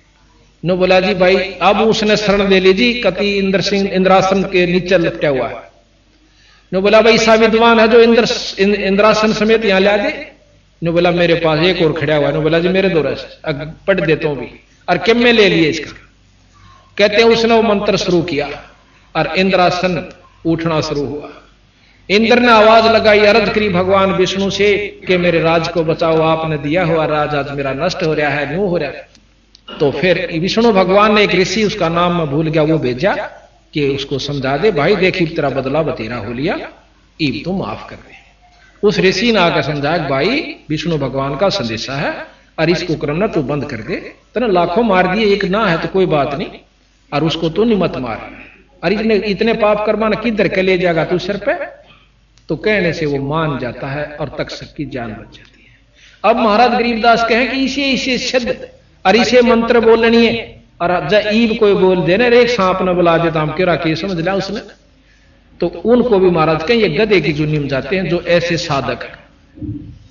Speaker 1: ने बोला जी भाई अब उसने शरण ले ली जी, कति इंद्र सिंह इंद्रासन के नीचे लपटा हुआ है। ने बोला भाई सा विद्वान है जो इंद्र इंद्रासन समेत यहां ला दे। ने बोला मेरे पास एक और खड़ा हुआ है। ने बोला जी मेरे दो रस पढ़ देता हूं भी, और किम में ले लिए इसका। कहते हैं उसने वो मंत्र शुरू किया और इंद्रासन उठना शुरू हुआ। इंद्र ने आवाज लगाई, अर्ज करी भगवान विष्णु से कि मेरे राज को बचाओ, आपने दिया हुआ राज आज मेरा नष्ट हो रहा है, न्यू हो रहा है। तो फिर विष्णु भगवान ने एक ऋषि, उसका नाम मैं भूल गया, वो भेजा कि उसको समझा दे, भाई देखी तेरा बदला बतेरा हो लिया, ईब तो माफ कर दे। उस ऋषि ने आकर समझाया भाई विष्णु भगवान का संदेशा है और इसको करना तू बंद कर दे, तेने लाखों मार दिए, एक ना है तो कोई बात नहीं, और उसको तो नहीं मत मार, और इतने इतने पाप कर्माना किधर के ले जाएगा तू सिर पे। तो कहने से वो मान जाता है और तक्षक की जान बच जाती है। अब महाराज गरीबदास कहें कि इसे इसे सिद्ध और इसे मंत्र बोलनी है, और जब ईब कोई बोल देने रे सांप न बुला देता हम केरा के समझ लिया उसने, तो उनको भी महाराज कहें ये गधे की जुनी में जाते हैं जो ऐसे साधक है।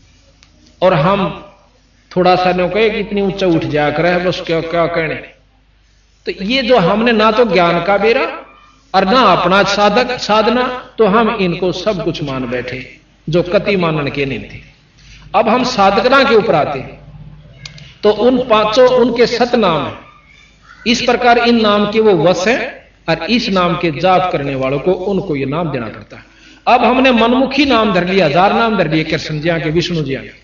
Speaker 1: और हम थोड़ा सा नो कहे कि इतनी ऊंचा उठ जाया करे बस क्या क्या कहने। तो ये जो हमने ना तो ज्ञान का बेरा और ना अपना साधक साधना, तो हम इनको सब कुछ मान बैठे जो कति मानन के नहीं थे। अब हम साधकना के ऊपर आते हैं तो उन पांचों उनके सत नाम है। इस प्रकार इन नाम के वो वश हैं और इस नाम के जाप करने वालों को उनको ये नाम देना पड़ता है। अब हमने मनमुखी नाम धर लिया, हजार नाम धर लिए कृष्ण जी के, विष्णु जी के।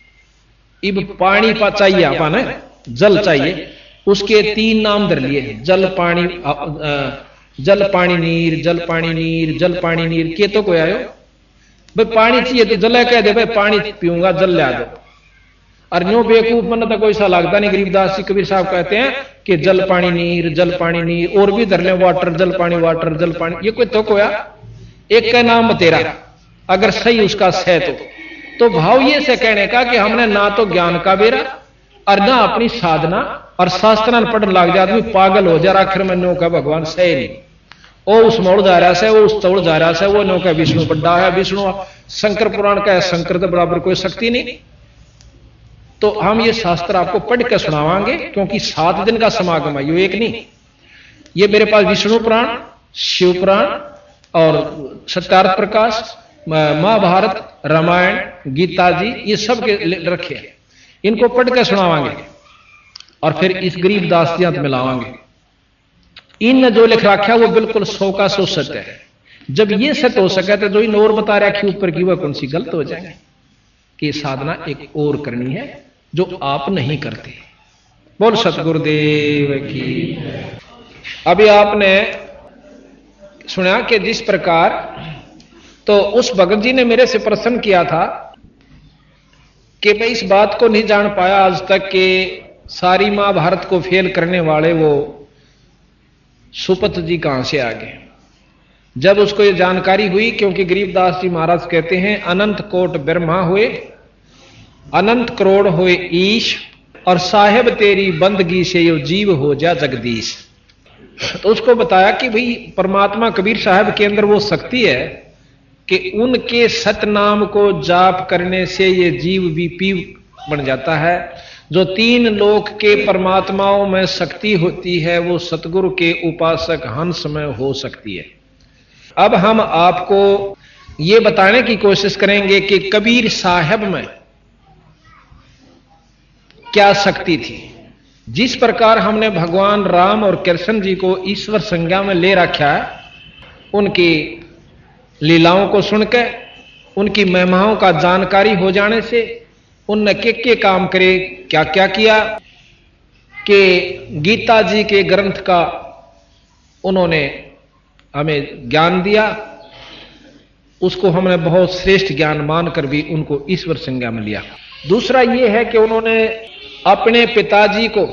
Speaker 1: इब पानी पा चाहिए अपन, जल चाहिए, उसके तीन नाम धर लिए, जल पानी आ, आ, जल पानी नीर, जल पानी नीर, जल पानी नीर। के तो कोई आयो भाई पानी चाहिए तो जल कह दे भाई पानी पीऊंगा जल ला दो। और न्यू बेवकूफ मन तो कोई सा लगता नहीं। गरीबदास जी कबीर साहब कहते हैं कि जल पानी नीर, जल पानी नीर, और भी धर ले वाटर, जल पानी वाटर, जल पानी। ये कोई तो कोया एक का नाम तेरा अगर सही उसका सह तो तो भाव ये से कहने का कि हमने ना तो ज्ञान का बेरा और ना अपनी साधना, और शास्त्र पढ़ने लग जाए आदमी पागल हो जा। आखिर में नो का भगवान सही नहीं, ओ उस मोड़ जा रहा है, वो उस तोड़ जा रहा है, वो नो का विष्णु बड्डा है, विष्णु शंकर पुराण का है, शंकर के बराबर कोई शक्ति नहीं। तो हम ये शास्त्र आपको पढ़ के सुनावांगे क्योंकि सात दिन का समागम है, ये एक नहीं। ये मेरे पास विष्णु पुराण, शिव पुराण और सत्यार्थ प्रकाश, महाभारत, रामायण, गीता जी, ये सब के रखे हैं। इनको पढ़ के सुनावांगे और फिर इस गरीबदास जी मिलावांगे। इन जो लिख रखा है वो बिल्कुल सौ का सौ सत्य है। जब ये सत्य हो सके तो जो इन और बता रखी ऊपर की वह कौन सी गलत हो जाएंगे कि साधना एक और करनी है जो आप नहीं करते। बोल सतगुरुदेव की। अभी आपने सुना कि जिस प्रकार तो उस भगत जी ने मेरे से प्रश्न किया था कि मैं इस बात को नहीं जान पाया आज तक कि सारी महाभारत को फेल करने वाले वो सुपत जी कहां से आ गए। जब उसको ये जानकारी हुई, क्योंकि गरीबदास जी महाराज कहते हैं अनंत कोट ब्रह्मा हुए, अनंत करोड़ हुए ईश, और साहेब तेरी बंदगी से यो जीव हो जा जगदीश। तो उसको बताया कि भाई परमात्मा कबीर साहब के अंदर वो शक्ति है कि उनके सतनाम को जाप करने से ये जीव भी पी बन जाता है। जो तीन लोक के परमात्माओं में शक्ति होती है वो सतगुरु के उपासक हंस में हो सकती है। अब हम आपको ये बताने की कोशिश करेंगे कि कबीर साहब में क्या शक्ति थी। जिस प्रकार हमने भगवान राम और कृष्ण जी को ईश्वर संज्ञा में ले रखा है, उनकी लीलाओं को सुनकर, उनकी महिमाओं का जानकारी हो जाने से, उनने के के काम करे, क्या क्या किया, कि गीता जी के ग्रंथ का उन्होंने हमें ज्ञान दिया, उसको हमने बहुत श्रेष्ठ ज्ञान मानकर भी उनको ईश्वर संज्ञा में लिया। दूसरा यह है कि उन्होंने अपने पिताजी को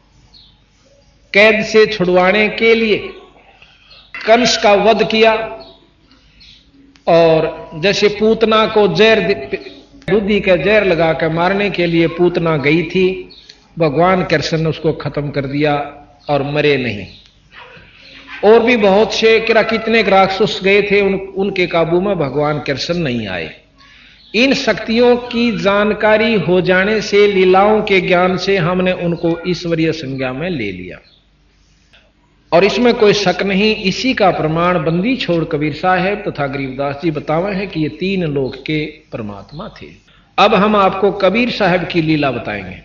Speaker 1: कैद से छुड़वाने के लिए कंस का वध किया और जैसे पूतना को जहर दूधी का जहर लगाकर मारने के लिए पूतना गई थी, भगवान कृष्ण ने उसको खत्म कर दिया और मरे नहीं। और भी बहुत से किरा कितने राक्षस गए थे, उन, उनके काबू में भगवान कृष्ण नहीं आए। इन शक्तियों की जानकारी हो जाने से, लीलाओं के ज्ञान से हमने उनको ईश्वरीय संज्ञा में ले लिया और इसमें कोई शक नहीं। इसी का प्रमाण बंदी छोड़ कबीर साहब तथा गरीबदास जी बतावे हैं कि ये तीन लोक के परमात्मा थे। अब हम आपको कबीर साहब की लीला बताएंगे।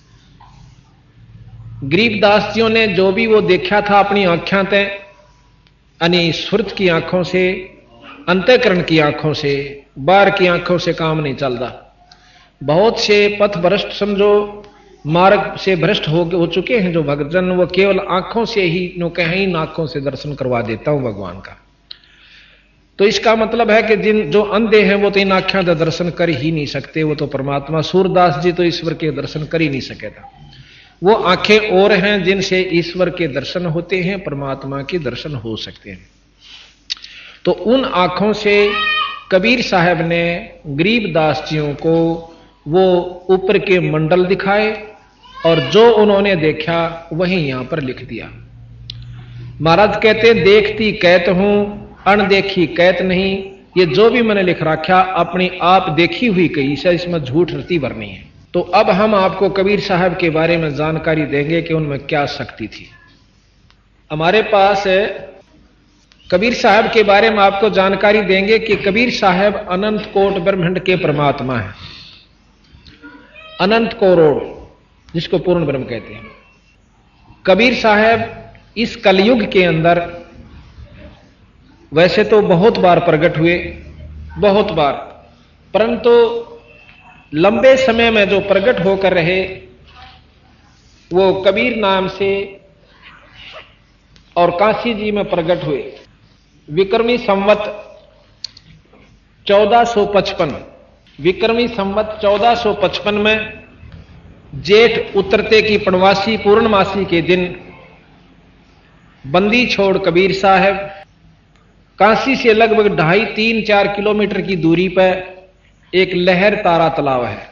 Speaker 1: गरीबदास जियों ने जो भी वो देखा था अपनी आंखें तय, यानी सुरत की आंखों से, अंतःकरण की आंखों से, बाहर की आंखों से काम नहीं चलता। बहुत से पथ भ्रष्ट समझो, मार्ग से भ्रष्ट हो, हो चुके हैं जो भक्तजन, वो केवल आंखों से ही नो कहीं इन आंखों से दर्शन करवा देता हूं भगवान का। तो इसका मतलब है कि जिन जो अंधे हैं वो तो इन आंखों का दर्शन कर ही नहीं सकते, वो तो परमात्मा। सूरदास जी तो ईश्वर के दर्शन कर ही नहीं सके था। वो आंखें और हैं जिनसे ईश्वर के दर्शन होते हैं, परमात्मा के दर्शन हो सकते हैं। तो उन आंखों से कबीर साहब ने गरीबदास जियों को वो ऊपर के मंडल दिखाए और जो उन्होंने देखा वही यहां पर लिख दिया। महाराज कहते देखती कहत हूं, अनदेखी कहत नहीं। ये जो भी मैंने लिख रखा अपनी आप देखी हुई कही से, इसमें झूठ रती भरनी है। तो अब हम आपको कबीर साहब के बारे में जानकारी देंगे कि उनमें क्या शक्ति थी। हमारे पास कबीर साहब के बारे में आपको जानकारी देंगे कि कबीर साहब अनंत कोट ब्रह्मांड के परमात्मा है। अनंत करोड़, जिसको पूर्ण ब्रह्म कहते हैं। कबीर साहब इस कलयुग के अंदर वैसे तो बहुत बार प्रकट हुए, बहुत बार, परंतु लंबे समय में जो प्रकट होकर रहे वो कबीर नाम से और काशी जी में प्रकट हुए। विक्रमी संवत चौदह सौ पचपन विक्रमी संवत चौदह सौ पचपन में जेठ उतरते की पूर्णमासी पूर्णमासी के दिन बंदी छोड़ कबीर साहब काशी से लगभग ढाई तीन चार किलोमीटर की दूरी पर एक लहर तारा तालाब है,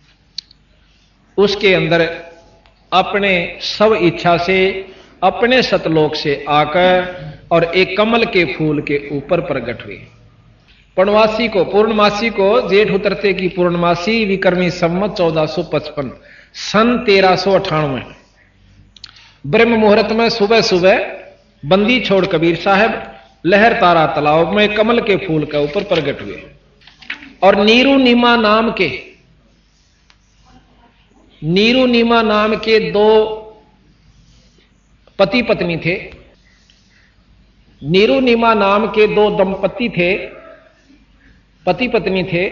Speaker 1: उसके अंदर अपने सब इच्छा से अपने सतलोक से आकर और एक कमल के फूल के ऊपर प्रकट हुए। पूर्णमासी को पूर्णमासी को जेठ उतरते की पूर्णमासी विक्रमी संवत चौदह सौ पचपन सन तेरह सौ अठानवे ब्रह्म मुहूर्त में सुबह सुबह बंदी छोड़ कबीर साहब लहर तारा तालाब में कमल के फूल के ऊपर प्रकट हुए। और नीरू नीमा नाम के नीरू नीमा नाम के दो पति पत्नी थे। नीरू नीमा नाम के दो दंपति थे, पति पत्नी थे।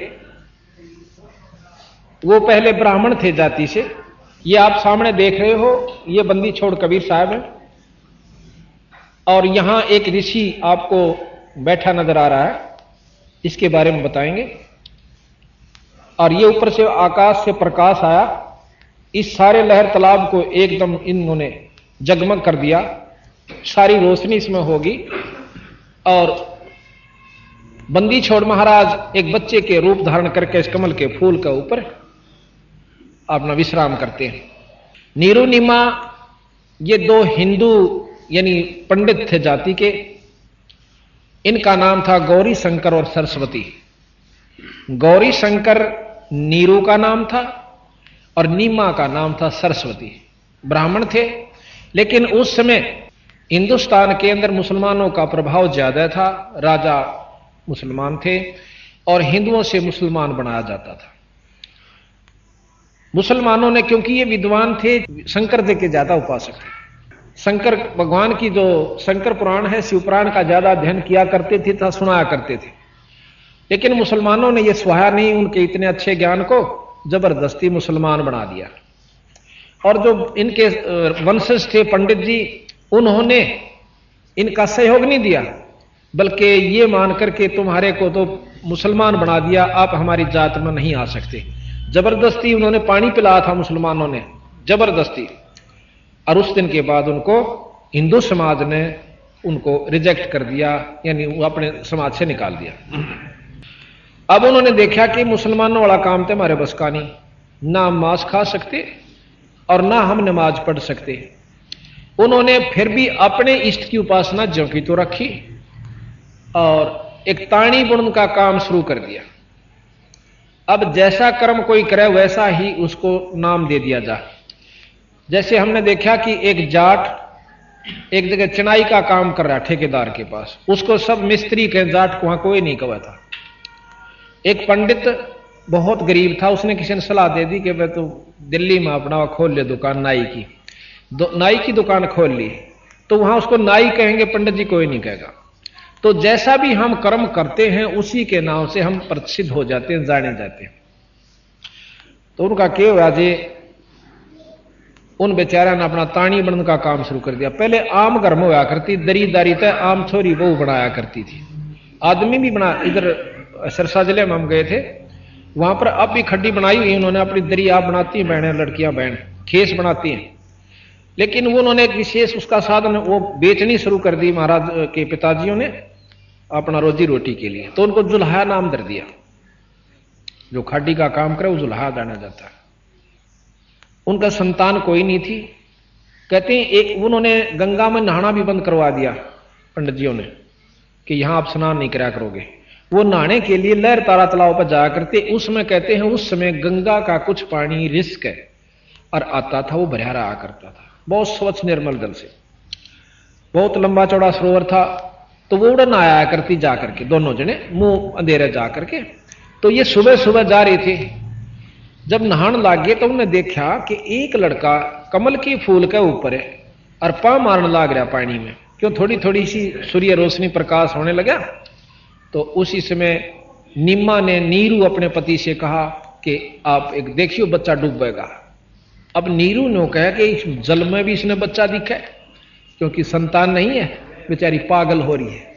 Speaker 1: वो पहले ब्राह्मण थे जाति से। ये आप सामने देख रहे हो, ये बंदी छोड़ कबीर साहब है। और यहां एक ऋषि आपको बैठा नजर आ रहा है, इसके बारे में बताएंगे। और ये ऊपर से आकाश से प्रकाश आया, इस सारे लहर तालाब को एकदम इन्होंने जगमग कर दिया, सारी रोशनी इसमें होगी। और बंदी छोड़ महाराज एक बच्चे के रूप धारण करके इस कमल के फूल के ऊपर अपना विश्राम करते हैं। नीरू नीमा ये दो हिंदू यानी पंडित थे जाति के। इनका नाम था गौरी शंकर और सरस्वती। गौरी शंकर नीरू का नाम था और नीमा का नाम था सरस्वती। ब्राह्मण थे, लेकिन उस समय हिंदुस्तान के अंदर मुसलमानों का प्रभाव ज्यादा था। राजा मुसलमान थे और हिंदुओं से मुसलमान बनाया जाता था। मुसलमानों ने, क्योंकि ये विद्वान थे, शंकर जी के ज्यादा उपासक थे। शंकर भगवान की जो शंकर पुराण है, शिव पुराण का ज्यादा अध्ययन किया करते थे तथा सुनाया करते थे। लेकिन मुसलमानों ने यह सहाया नहीं उनके इतने अच्छे ज्ञान को, जबरदस्ती मुसलमान बना दिया। और जो इनके वंशज थे पंडित जी, उन्होंने इनका सहयोग नहीं दिया, बल्कि ये मान करके तुम्हारे को तो मुसलमान बना दिया, आप हमारी जात में नहीं आ सकते। जबरदस्ती उन्होंने पानी पिलाया था मुसलमानों ने, जबरदस्ती। और उस दिन के बाद उनको हिंदू समाज ने उनको रिजेक्ट कर दिया, यानी वो अपने समाज से निकाल दिया। अब उन्होंने देखा कि मुसलमानों वाला काम तो हमारे बस का नहीं, ना हम मांस खा सकते और ना हम नमाज पढ़ सकते। उन्होंने फिर भी अपने इष्ट की उपासना ज्यों की तो रखी और एक ताणी बुनने का काम शुरू कर दिया। अब जैसा कर्म कोई करे वैसा ही उसको नाम दे दिया जा। जैसे हमने देखा कि एक जाट एक जगह चिनाई का काम कर रहा ठेकेदार के पास, उसको सब मिस्त्री के, जाट को वहां कोई नहीं कहा था। एक पंडित बहुत गरीब था, उसने किसी ने सलाह दे दी कि वह तो दिल्ली में अपना खोल ले दुकान नाई की, नाई की दुकान खोल ली, तो वहां उसको नाई कहेंगे, पंडित जी कोई नहीं कहेगा। तो जैसा भी हम कर्म करते हैं उसी के नाम से हम प्रसिद्ध हो जाते हैं, जाने जाते हैं। तो उनका क्या हुआ जी, उन बेचारा ने अपना ताणी बनने का काम शुरू कर दिया। पहले आम घर में हुआ करती, दरीदारी तय आम छोरी वो बनाया करती थी, आदमी भी बना। इधर सरसा जिले में हम गए थे, वहां पर अब भी खड्डी बनाई हुई उन्होंने, अपनी दरी आप बनाती हैं बहनें, लड़कियां बहन खेस बनाती हैं। लेकिन वो उन्होंने एक विशेष उसका साधन वो बेचनी शुरू कर दी महाराज के पिताजियों ने अपना रोजी रोटी के लिए। तो उनको जुल्हा नाम दर दिया, जो खाडी का काम करे वो जुल्हा जाना जाता है। उनका संतान कोई नहीं थी। कहते हैं एक उन्होंने गंगा में नहाना भी बंद करवा दिया पंडित जियों ने कि यहां आप स्नान नहीं करा करोगे। वो नहाने के लिए लहर तारा तालाब पर जाया करते। उसमें कहते हैं उस समय गंगा का कुछ पानी रिस्क है और आता था, वो भरा रहा करता था, बहुत स्वच्छ निर्मल जल से, बहुत लंबा चौड़ा सरोवर था। तो वो उड़न आया करती जा करके, दोनों जने मुंह अंधेरे जा करके। तो ये सुबह सुबह जा रही थी, जब नहान लाग गए तो उन्होंने देखा कि एक लड़का कमल के फूल के ऊपर है और पांव मारने लाग रहा पानी में। क्यों, थोड़ी थोड़ी सी सूर्य रोशनी प्रकाश होने लगा। तो उसी समय निम्मा ने नीरू अपने पति से कहा कि आप एक देखियो बच्चा डूबेगा। अब नीरू ने कहा कि इस जल में भी इसने बच्चा दिखा है, क्योंकि संतान नहीं है, बेचारी पागल हो रही है।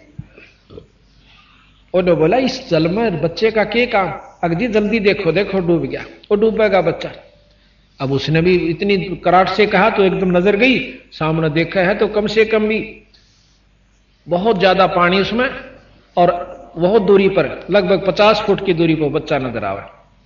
Speaker 1: उन्होंने बोला इस जल में बच्चे का क्या काम, अगजी जल्दी देखो देखो डूब गया, वो डूबेगा बच्चा। अब उसने भी इतनी कराट से कहा तो एकदम नजर गई, सामने देखा है तो कम से कम भी बहुत ज्यादा पानी उसमें और बहुत दूरी पर, लगभग पचास फुट की दूरी पर बच्चा नजर आवे।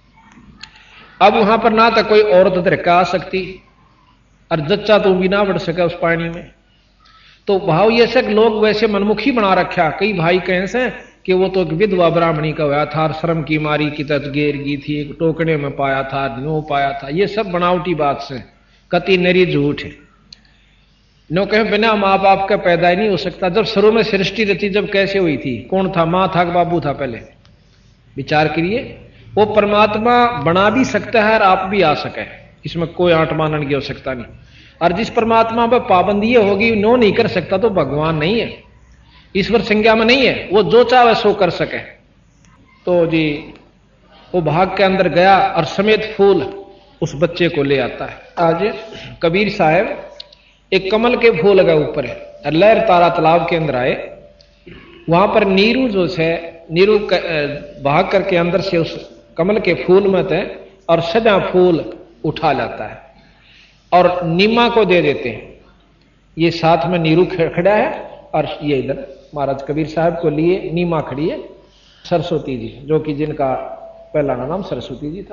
Speaker 1: अब वहां पर ना तो कोई औरत धरका आ सकती और जच्चा तो भी ना बढ़ सका उस पानी में। तो भाव ये सब लोग वैसे मनमुखी बना रखा। कई भाई कहें से कि वो तो एक विधवा ब्राह्मणी का हुआ था, श्रम की मारी की तज गेर गई थी, एक टोकने में पाया था, नो पाया था। ये सब बनावटी बात से कति नरी झूठ है। नो कहे बिना माँ बाप का पैदा ही नहीं हो सकता। जब शुरू में सृष्टि रची जब कैसे हुई थी, कौन था, माँ था कि बाबू था, पहले विचार करिए। वो परमात्मा बना भी सकता है और आप भी आ सके, इसमें कोई आंट मानन की हो सकता नहीं। और जिस परमात्मा पर पाबंदी होगी नो नहीं कर सकता तो भगवान नहीं है, ईश्वर संज्ञा में नहीं है, वो जो चाहे सो कर सके। तो जी वो भाग के अंदर गया और समेत फूल उस बच्चे को ले आता है। आज कबीर साहब एक कमल के फूल के ऊपर है और लहर तारा तालाब के अंदर आए। वहां पर नीरू जो है, नीरू भाग करके अंदर से उस कमल के फूल में थे और सजा फूल उठा लाता है और नीमा को दे देते हैं। ये साथ में नीरू खड़ा है और ये इधर महाराज कबीर साहब को लिए नीमा खड़ी है सरस्वती जी, जो कि जिनका पहला नाम सरस्वती जी था।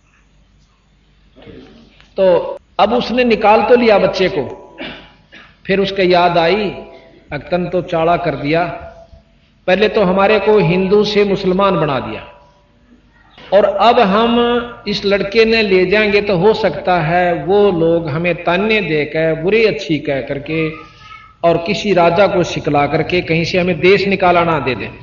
Speaker 1: तो अब उसने निकाल तो लिया बच्चे को, फिर उसके याद आई अक्तन तो चाड़ा कर दिया। पहले तो हमारे को हिंदू से मुसलमान बना दिया और अब हम इस लड़के ने ले जाएंगे तो हो सकता है वो लोग हमें ताने देकर बुरी अच्छी कह करके और किसी राजा को सिकला करके कहीं से हमें देश निकाला ना दे दें।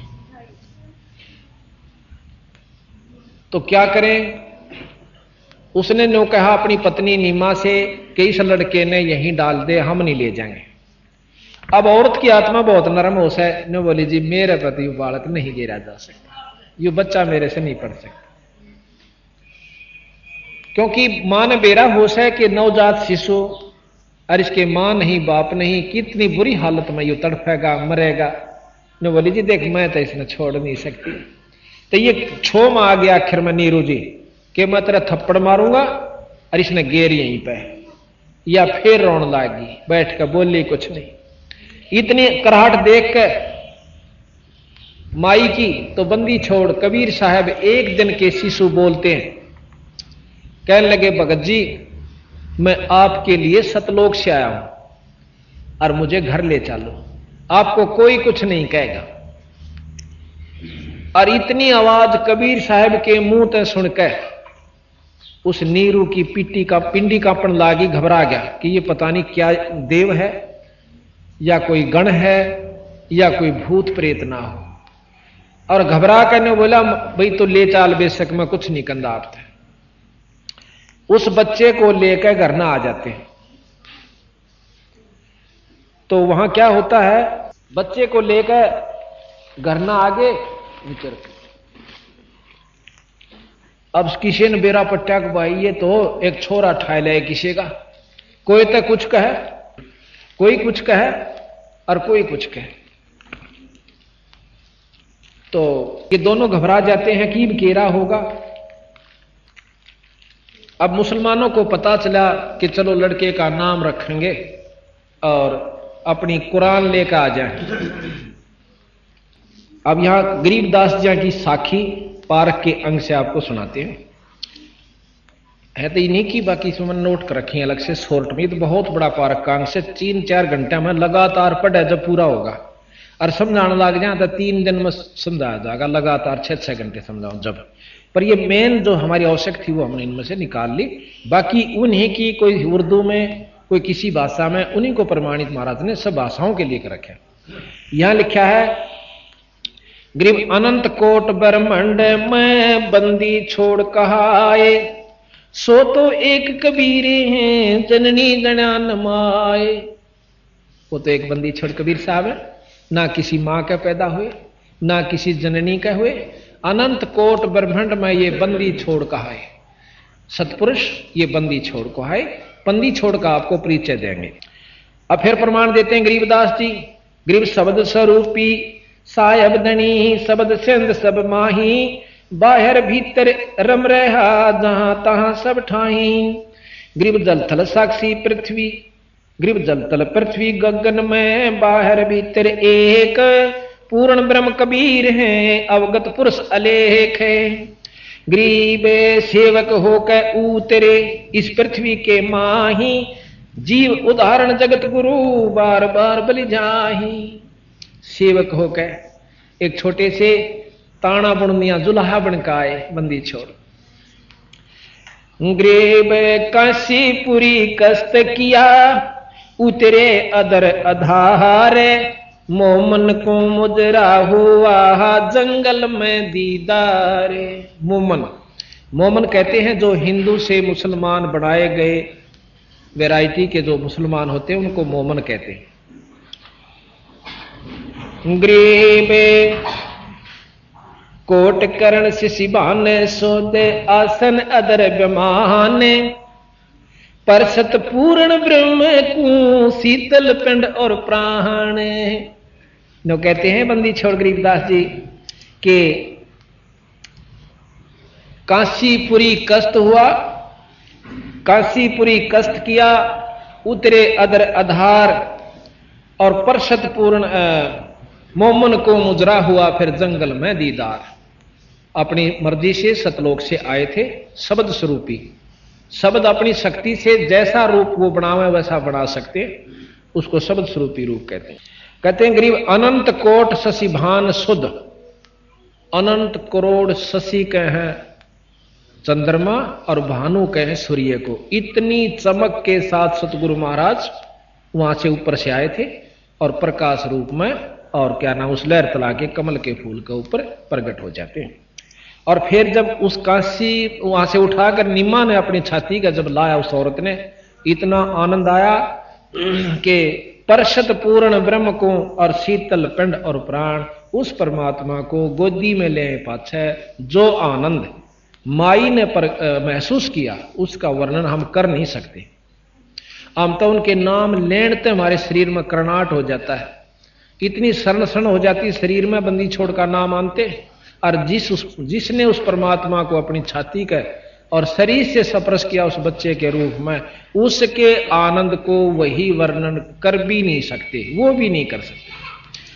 Speaker 1: तो क्या करें? उसने नो कहा अपनी पत्नी नीमा से कि इस लड़के ने यहीं डाल दे, हम नहीं ले जाएंगे। अब औरत की आत्मा बहुत नरम हो है, ने बोली जी मेरे प्रति बालक नहीं गिरा जा सकता, ये बच्चा मेरे से नहीं पढ़ सकता। क्योंकि मां ने बेरा होश है कि नवजात शिशु और इसके मां नहीं बाप नहीं, कितनी बुरी हालत में ये तड़फेगा मरेगा। ने बोली जी देख मैं तो इसने छोड़ नहीं सकती। तो ये छोम आ गया आखिर में नीरू जी कि मैं तेरा थप्पड़ मारूंगा और इसने गेर यहीं पे, या फिर रोन लागी, बैठ कर बोली कुछ नहीं। इतनी कराहट देख के माई की तो बंदी छोड़ कबीर साहब एक दिन के शिशु बोलते हैं, कहने लगे भगत जी मैं आपके लिए सतलोक से आया हूं और मुझे घर ले चलो, आपको कोई कुछ नहीं कहेगा। और इतनी आवाज कबीर साहब के मुंह तक सुनकर उस नीरू की पिट्टी का पिंडी कांपन लागी, घबरा गया कि ये पता नहीं क्या देव है या कोई गण है या कोई भूत प्रेत ना हो। और घबरा करने बोला भाई तो ले चाल बेशक मैं कुछ नहीं कंदा आपसे। उस बच्चे को लेकर घर ना आ जाते हैं। तो वहां क्या होता है, बच्चे को लेकर घर ना आगे निकल, अब किसी ने बेरा पट्टा को भाई ये तो एक छोरा ठाए ले किसी का, कोई तो कुछ कहे कोई कुछ कहे और कोई कुछ कहे। तो ये दोनों घबरा जाते हैं कि केरा होगा। अब मुसलमानों को पता चला कि चलो लड़के का नाम रखेंगे और अपनी कुरान लेकर आ जाए। अब यहां गरीबदास जी की साखी पार्क के अंग से आपको सुनाते हैं। है तो इन्हीं की, बाकी इसमें नोट कर रखी है अलग से शॉर्ट में। तो बहुत बड़ा पार्क का अंग से तीन चार घंटे में लगातार पढ़े जब पूरा होगा और समझाने लग जाए तो तीन दिन में समझाया जाएगा, लगातार छह छह घंटे समझाओ जब। पर ये मेन जो हमारी आवश्यक थी वो हमने इनमें से निकाल ली। बाकी उन्हीं की कोई उर्दू में कोई किसी भाषा में, उन्हीं को प्रमाणित महाराज ने सब भाषाओं के लिए कर रखे। यहां लिखा है ग्रीब अनंत कोट ब्रह्मंड में बंदी छोड़ कहाए, सो तो एक कबीरे हैं जननी गणान माए। वो तो एक बंदी छोड़ कबीर साहब है, ना किसी मां के पैदा हुए ना किसी जननी के हुए। अनंत कोट ब्रह्मंड में ये बंदी छोड़ कहाए, सतपुरुष ये बंदी छोड़ को है। बंदी छोड़ का आपको परिचय देंगे। अब फिर प्रमाण देते हैं गरीबदास जी। गरीब शब्द स्वरूपी सायब धनी शब्द सिंध सब माही, बाहर भीतर रम रहा जहां तहां सब ठाई। गरीब जल थल साक्षी पृथ्वी, गरीब जल तल पृथ्वी गगन में, बाहर भीतर एक पूर्ण ब्रह्म कबीर है, अवगत पुरुष अलेख है। गरीब सेवक होकर उतरे इस पृथ्वी के माही, जीव उदाहरण जगत गुरु बार बार बलि जाही। सेवक होकर एक छोटे से ताना बुनदिया जुल्हा बनकाए बंदी छोड़। गरीब काशीपुरी कष्ट किया उतरे अदर आधार, मोमन को मुजरा हुआ जंगल में दीदार। मोमन मोमन कहते हैं जो हिंदू से मुसलमान बनाए गए वैरायटी के जो मुसलमान होते हैं उनको मोमन कहते हैं। गरीब कोट करण शिशिबान सोदे आसन अदर विमान, परसत पूर्ण ब्रह्म को शीतल पिंड और प्राण। नो कहते हैं बंदी छोड़ गरीबदास जी के काशीपुरी कष्ट हुआ, काशीपुरी कष्ट किया, उतरे अदर आधार और परसत पूर्ण मोमन को मुजरा हुआ फिर जंगल में दीदार। अपनी मर्जी से सतलोक से आए थे शब्द स्वरूपी। शब्द अपनी शक्ति से जैसा रूप वो बनावे वैसा बना सकते, उसको शब्द स्वरूपी रूप कहते हैं। कहते हैं गरीब अनंत कोट शशि भान सुध, अनंत करोड़ शशि के हैं चंद्रमा और भानु के हैं सूर्य को। इतनी चमक के साथ सतगुरु महाराज वहां से ऊपर से आए थे और प्रकाश रूप में और क्या नाम उस लहर तला के कमल के फूल के ऊपर प्रकट हो जाते हैं। और फिर जब उस काशी वहां से उठाकर निम्मा ने अपनी छाती का जब लाया उस औरत ने, इतना आनंद आया कि परशत पूर्ण ब्रह्म को और शीतल पिंड और प्राण उस परमात्मा को गोदी में ले पाछे जो आनंद माई ने पर, आ, महसूस किया उसका वर्णन हम कर नहीं सकते। हम तो उनके नाम लेने हमारे शरीर में करनाट हो जाता है, इतनी शरण शरण हो जाती शरीर में बंदी छोड़ का नाम आनते। और जिस उस, जिसने उस परमात्मा को अपनी छाती का और शरीर से स्पर्श किया उस बच्चे के रूप में, उसके आनंद को वही वर्णन कर भी नहीं सकते, वो भी नहीं कर सकते।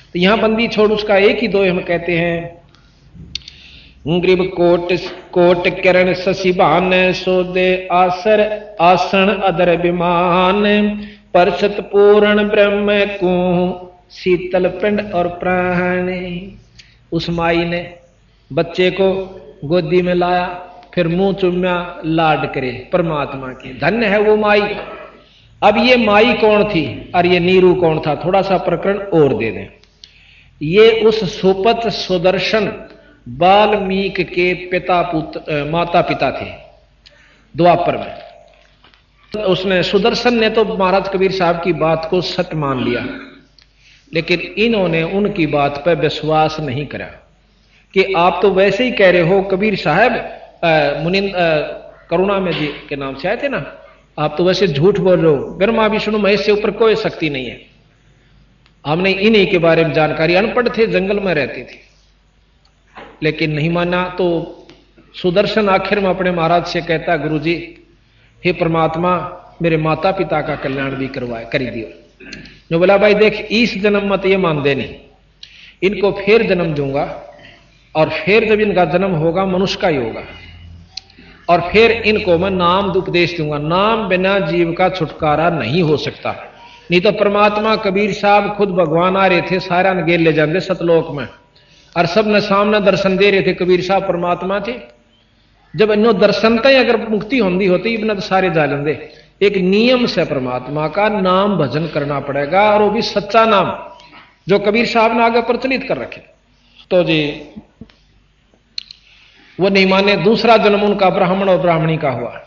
Speaker 1: तो यहां बंदी छोड़ उसका एक ही दो हम कहते हैं, ग्रीब कोट कोट किरण शशिभान सोदे आसर आसन अदर विमान परसत पूर्ण ब्रह्म को शीतल पिंड और प्राण। उस माई ने बच्चे को गोदी में लाया, फिर मुंह चुम्या, लाड करे परमात्मा की, धन्य है वो माई। अब ये माई कौन थी और ये नीरू कौन था, थोड़ा सा प्रकरण और दे दें। ये उस सुपत सुदर्शन वाल्मीकि के पिता पुत्र माता पिता थे द्वापर में। तो उसने सुदर्शन ने तो महाराज कबीर साहब की बात को सत्य मान लिया, लेकिन इन्होंने उनकी बात पर विश्वास नहीं करा कि आप तो वैसे ही कह रहे हो कबीर साहब मुनिंद करुणा में जी के नाम से आए थे ना, आप तो वैसे झूठ बोल रहे हो, ब्रह्मा विष्णु महेश से ऊपर कोई शक्ति नहीं है। हमने इन्हीं के बारे में जानकारी, अनपढ़ थे, जंगल में रहते थे, लेकिन नहीं माना। तो सुदर्शन आखिर में अपने महाराज से कहता, गुरुजी हे परमात्मा मेरे माता पिता का कल्याण भी करवाए करी दियो। जो बोला भाई देख इस जन्म मत ये मान देनी, इनको फिर जन्म दूंगा और फिर जब इनका जन्म होगा मनुष्य का ही होगा और फिर इनको मैं नाम उपदेश दूंगा। नाम बिना जीव का छुटकारा नहीं हो सकता। नहीं तो परमात्मा कबीर साहब खुद भगवान आ रहे थे, सारा गेल ले जाते सतलोक में और सब ने सामने दर्शन दे रहे थे, कबीर साहब परमात्मा थे। जब इन्हों दर्शन तय अगर मुक्ति होंदी होती इबन तो सारे जा लेंदे। एक नियम से परमात्मा का नाम भजन करना पड़ेगा और वो भी सच्चा नाम जो कबीर साहब ने आगे प्रचलित कर रखे। तो जी वो नहीं माने। दूसरा जन्म उनका ब्राह्मण और ब्राह्मणी का हुआ,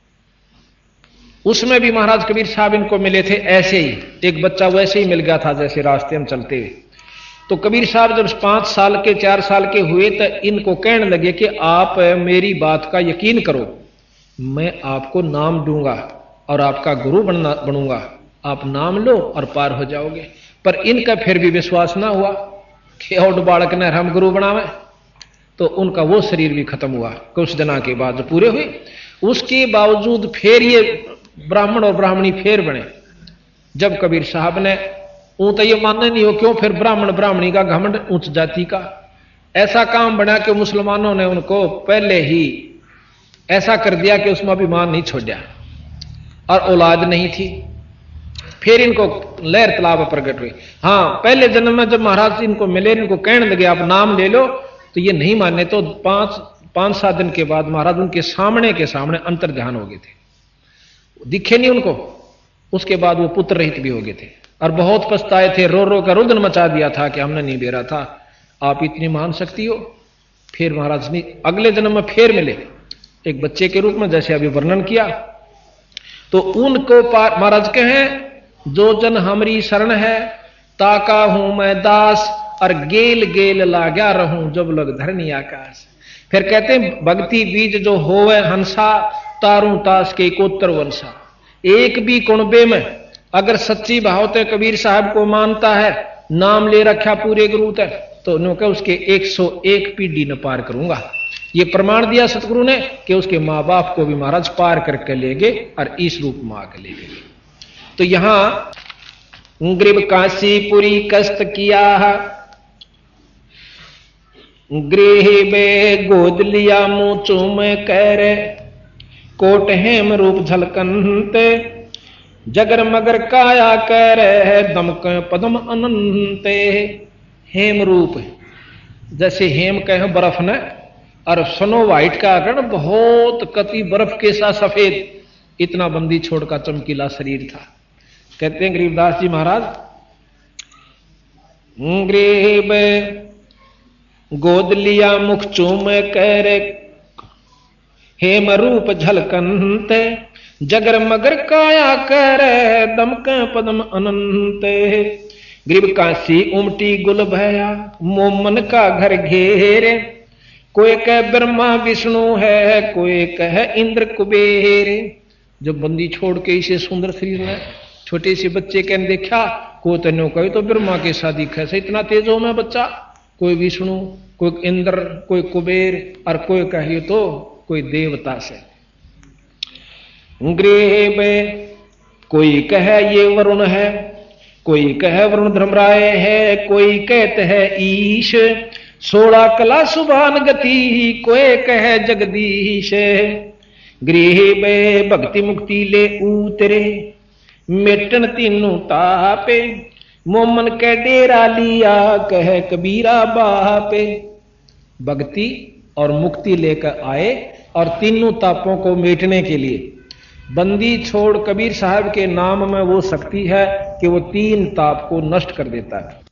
Speaker 1: उसमें भी महाराज कबीर साहब इनको मिले थे ऐसे ही, एक बच्चा वैसे ही मिल गया था जैसे रास्ते में चलते हुए। तो कबीर साहब जब पांच साल के चार साल के हुए तो इनको कहने लगे कि आप मेरी बात का यकीन करो, मैं आपको नाम दूंगा और आपका गुरु बनना बनूंगा, आप नाम लो और पार हो जाओगे। पर इनका फिर भी विश्वास ना हुआ कि और बालक ने हम गुरु बनावे। तो उनका वो शरीर भी खत्म हुआ कुछ दिनों के बाद जो पूरे हुए। उसके बावजूद फिर ये ब्राह्मण और ब्राह्मणी फिर बने। जब कबीर साहब ने ऊं तो ये मानना नहीं हो क्यों, फिर ब्राह्मण ब्राह्मणी का घमंड उच्च जाति का ऐसा काम बना कि मुसलमानों ने उनको पहले ही ऐसा कर दिया कि उसमें अभिमान नहीं छोड़ा और औलाद नहीं थी। फिर इनको लहर तालाब प्रकट हुई। हाँ, पहले जन्म में जब महाराज इनको मिले, इनको कहने लगे आप नाम ले लो, तो ये नहीं माने। तो पांच पांच सात दिन के बाद महाराज उनके सामने के सामने अंतर ध्यान हो गए थे, दिखे नहीं उनको। उसके बाद वो पुत्र रहित भी हो गए थे और बहुत पछताए थे, रो रो कर रुदन मचा दिया था कि हमने नहीं बेरा था, आप इतनी महान शक्ति हो। फिर महाराज ने अगले जन्म में फिर मिले एक बच्चे के रूप में, जैसे अभी वर्णन किया। तो उनको महाराज कहें जो जन हमारी शरण है ताका हूं मैं दास और गेल गेल लाग्या रहूं जब लग धरनी आकाश। फिर कहते हैं भक्ति बीज जो होवे हंसा तारू तास के कोत्तर वंशा। एक भी कुणबे में अगर सच्ची भाव कबीर साहब को मानता है, नाम ले रखा पूरे गुरु तक, तो उन्होंने उसके एक सौ एक पीढ़ी न पार करूंगा। ये प्रमाण दिया सतगुरु ने कि उसके मां बाप को भी महाराज पार करके ले गए और इस रूप में आके ले गए। तो यहां ग्रीब काशीपुरी कष्ट किया, गृह बे गोद लिया मुंह चूम कर, कोट हेम रूप झलकंते जगर मगर काया कर दमक पदम अनंते। हेम रूप जैसे हेम कहे बर्फ न, और स्नो व्हाइट का आकर बहुत कति बर्फ के साथ सफेद, इतना बंदी छोड़ का चमकीला शरीर था। कहते हैं गरीबदास जी महाराज, गरीब गोद लिया मुख चूम कर हेम रूप झलकंत जगर मगर काया कर दमक पदम अनंत। गरीब काशी उमटी गुल भया मोमन का घर घेरे, कोई कह ब्रह्मा विष्णु है कोई कह इंद्र कुबेर। जब बंदी छोड़ के इसे सुंदर शरीर में छोटे से बच्चे के देखा, को तनो कहे तो ब्रह्मा के शादी कैसे इतना तेज हो मैं बच्चा, कोई विष्णु कोई इंद्र कोई कुबेर और कोई कहे तो कोई देवता से। गृह में कोई कहे ये वरुण है कोई कहे वरुण धर्मराय है, कोई कहते है ईश, सोलह कला सुभान गति, कोई कहे जगदीश। गृह बे भक्ति मुक्ति ले उतरे, मेटन तीनों तापे, मोमन के डेरा लिया, कहे कबीरा बापे। भक्ति और मुक्ति लेकर आए और तीनों तापों को मेटने के लिए बंदी छोड़ कबीर साहब के नाम में वो शक्ति है कि वो तीन ताप को नष्ट कर देता है।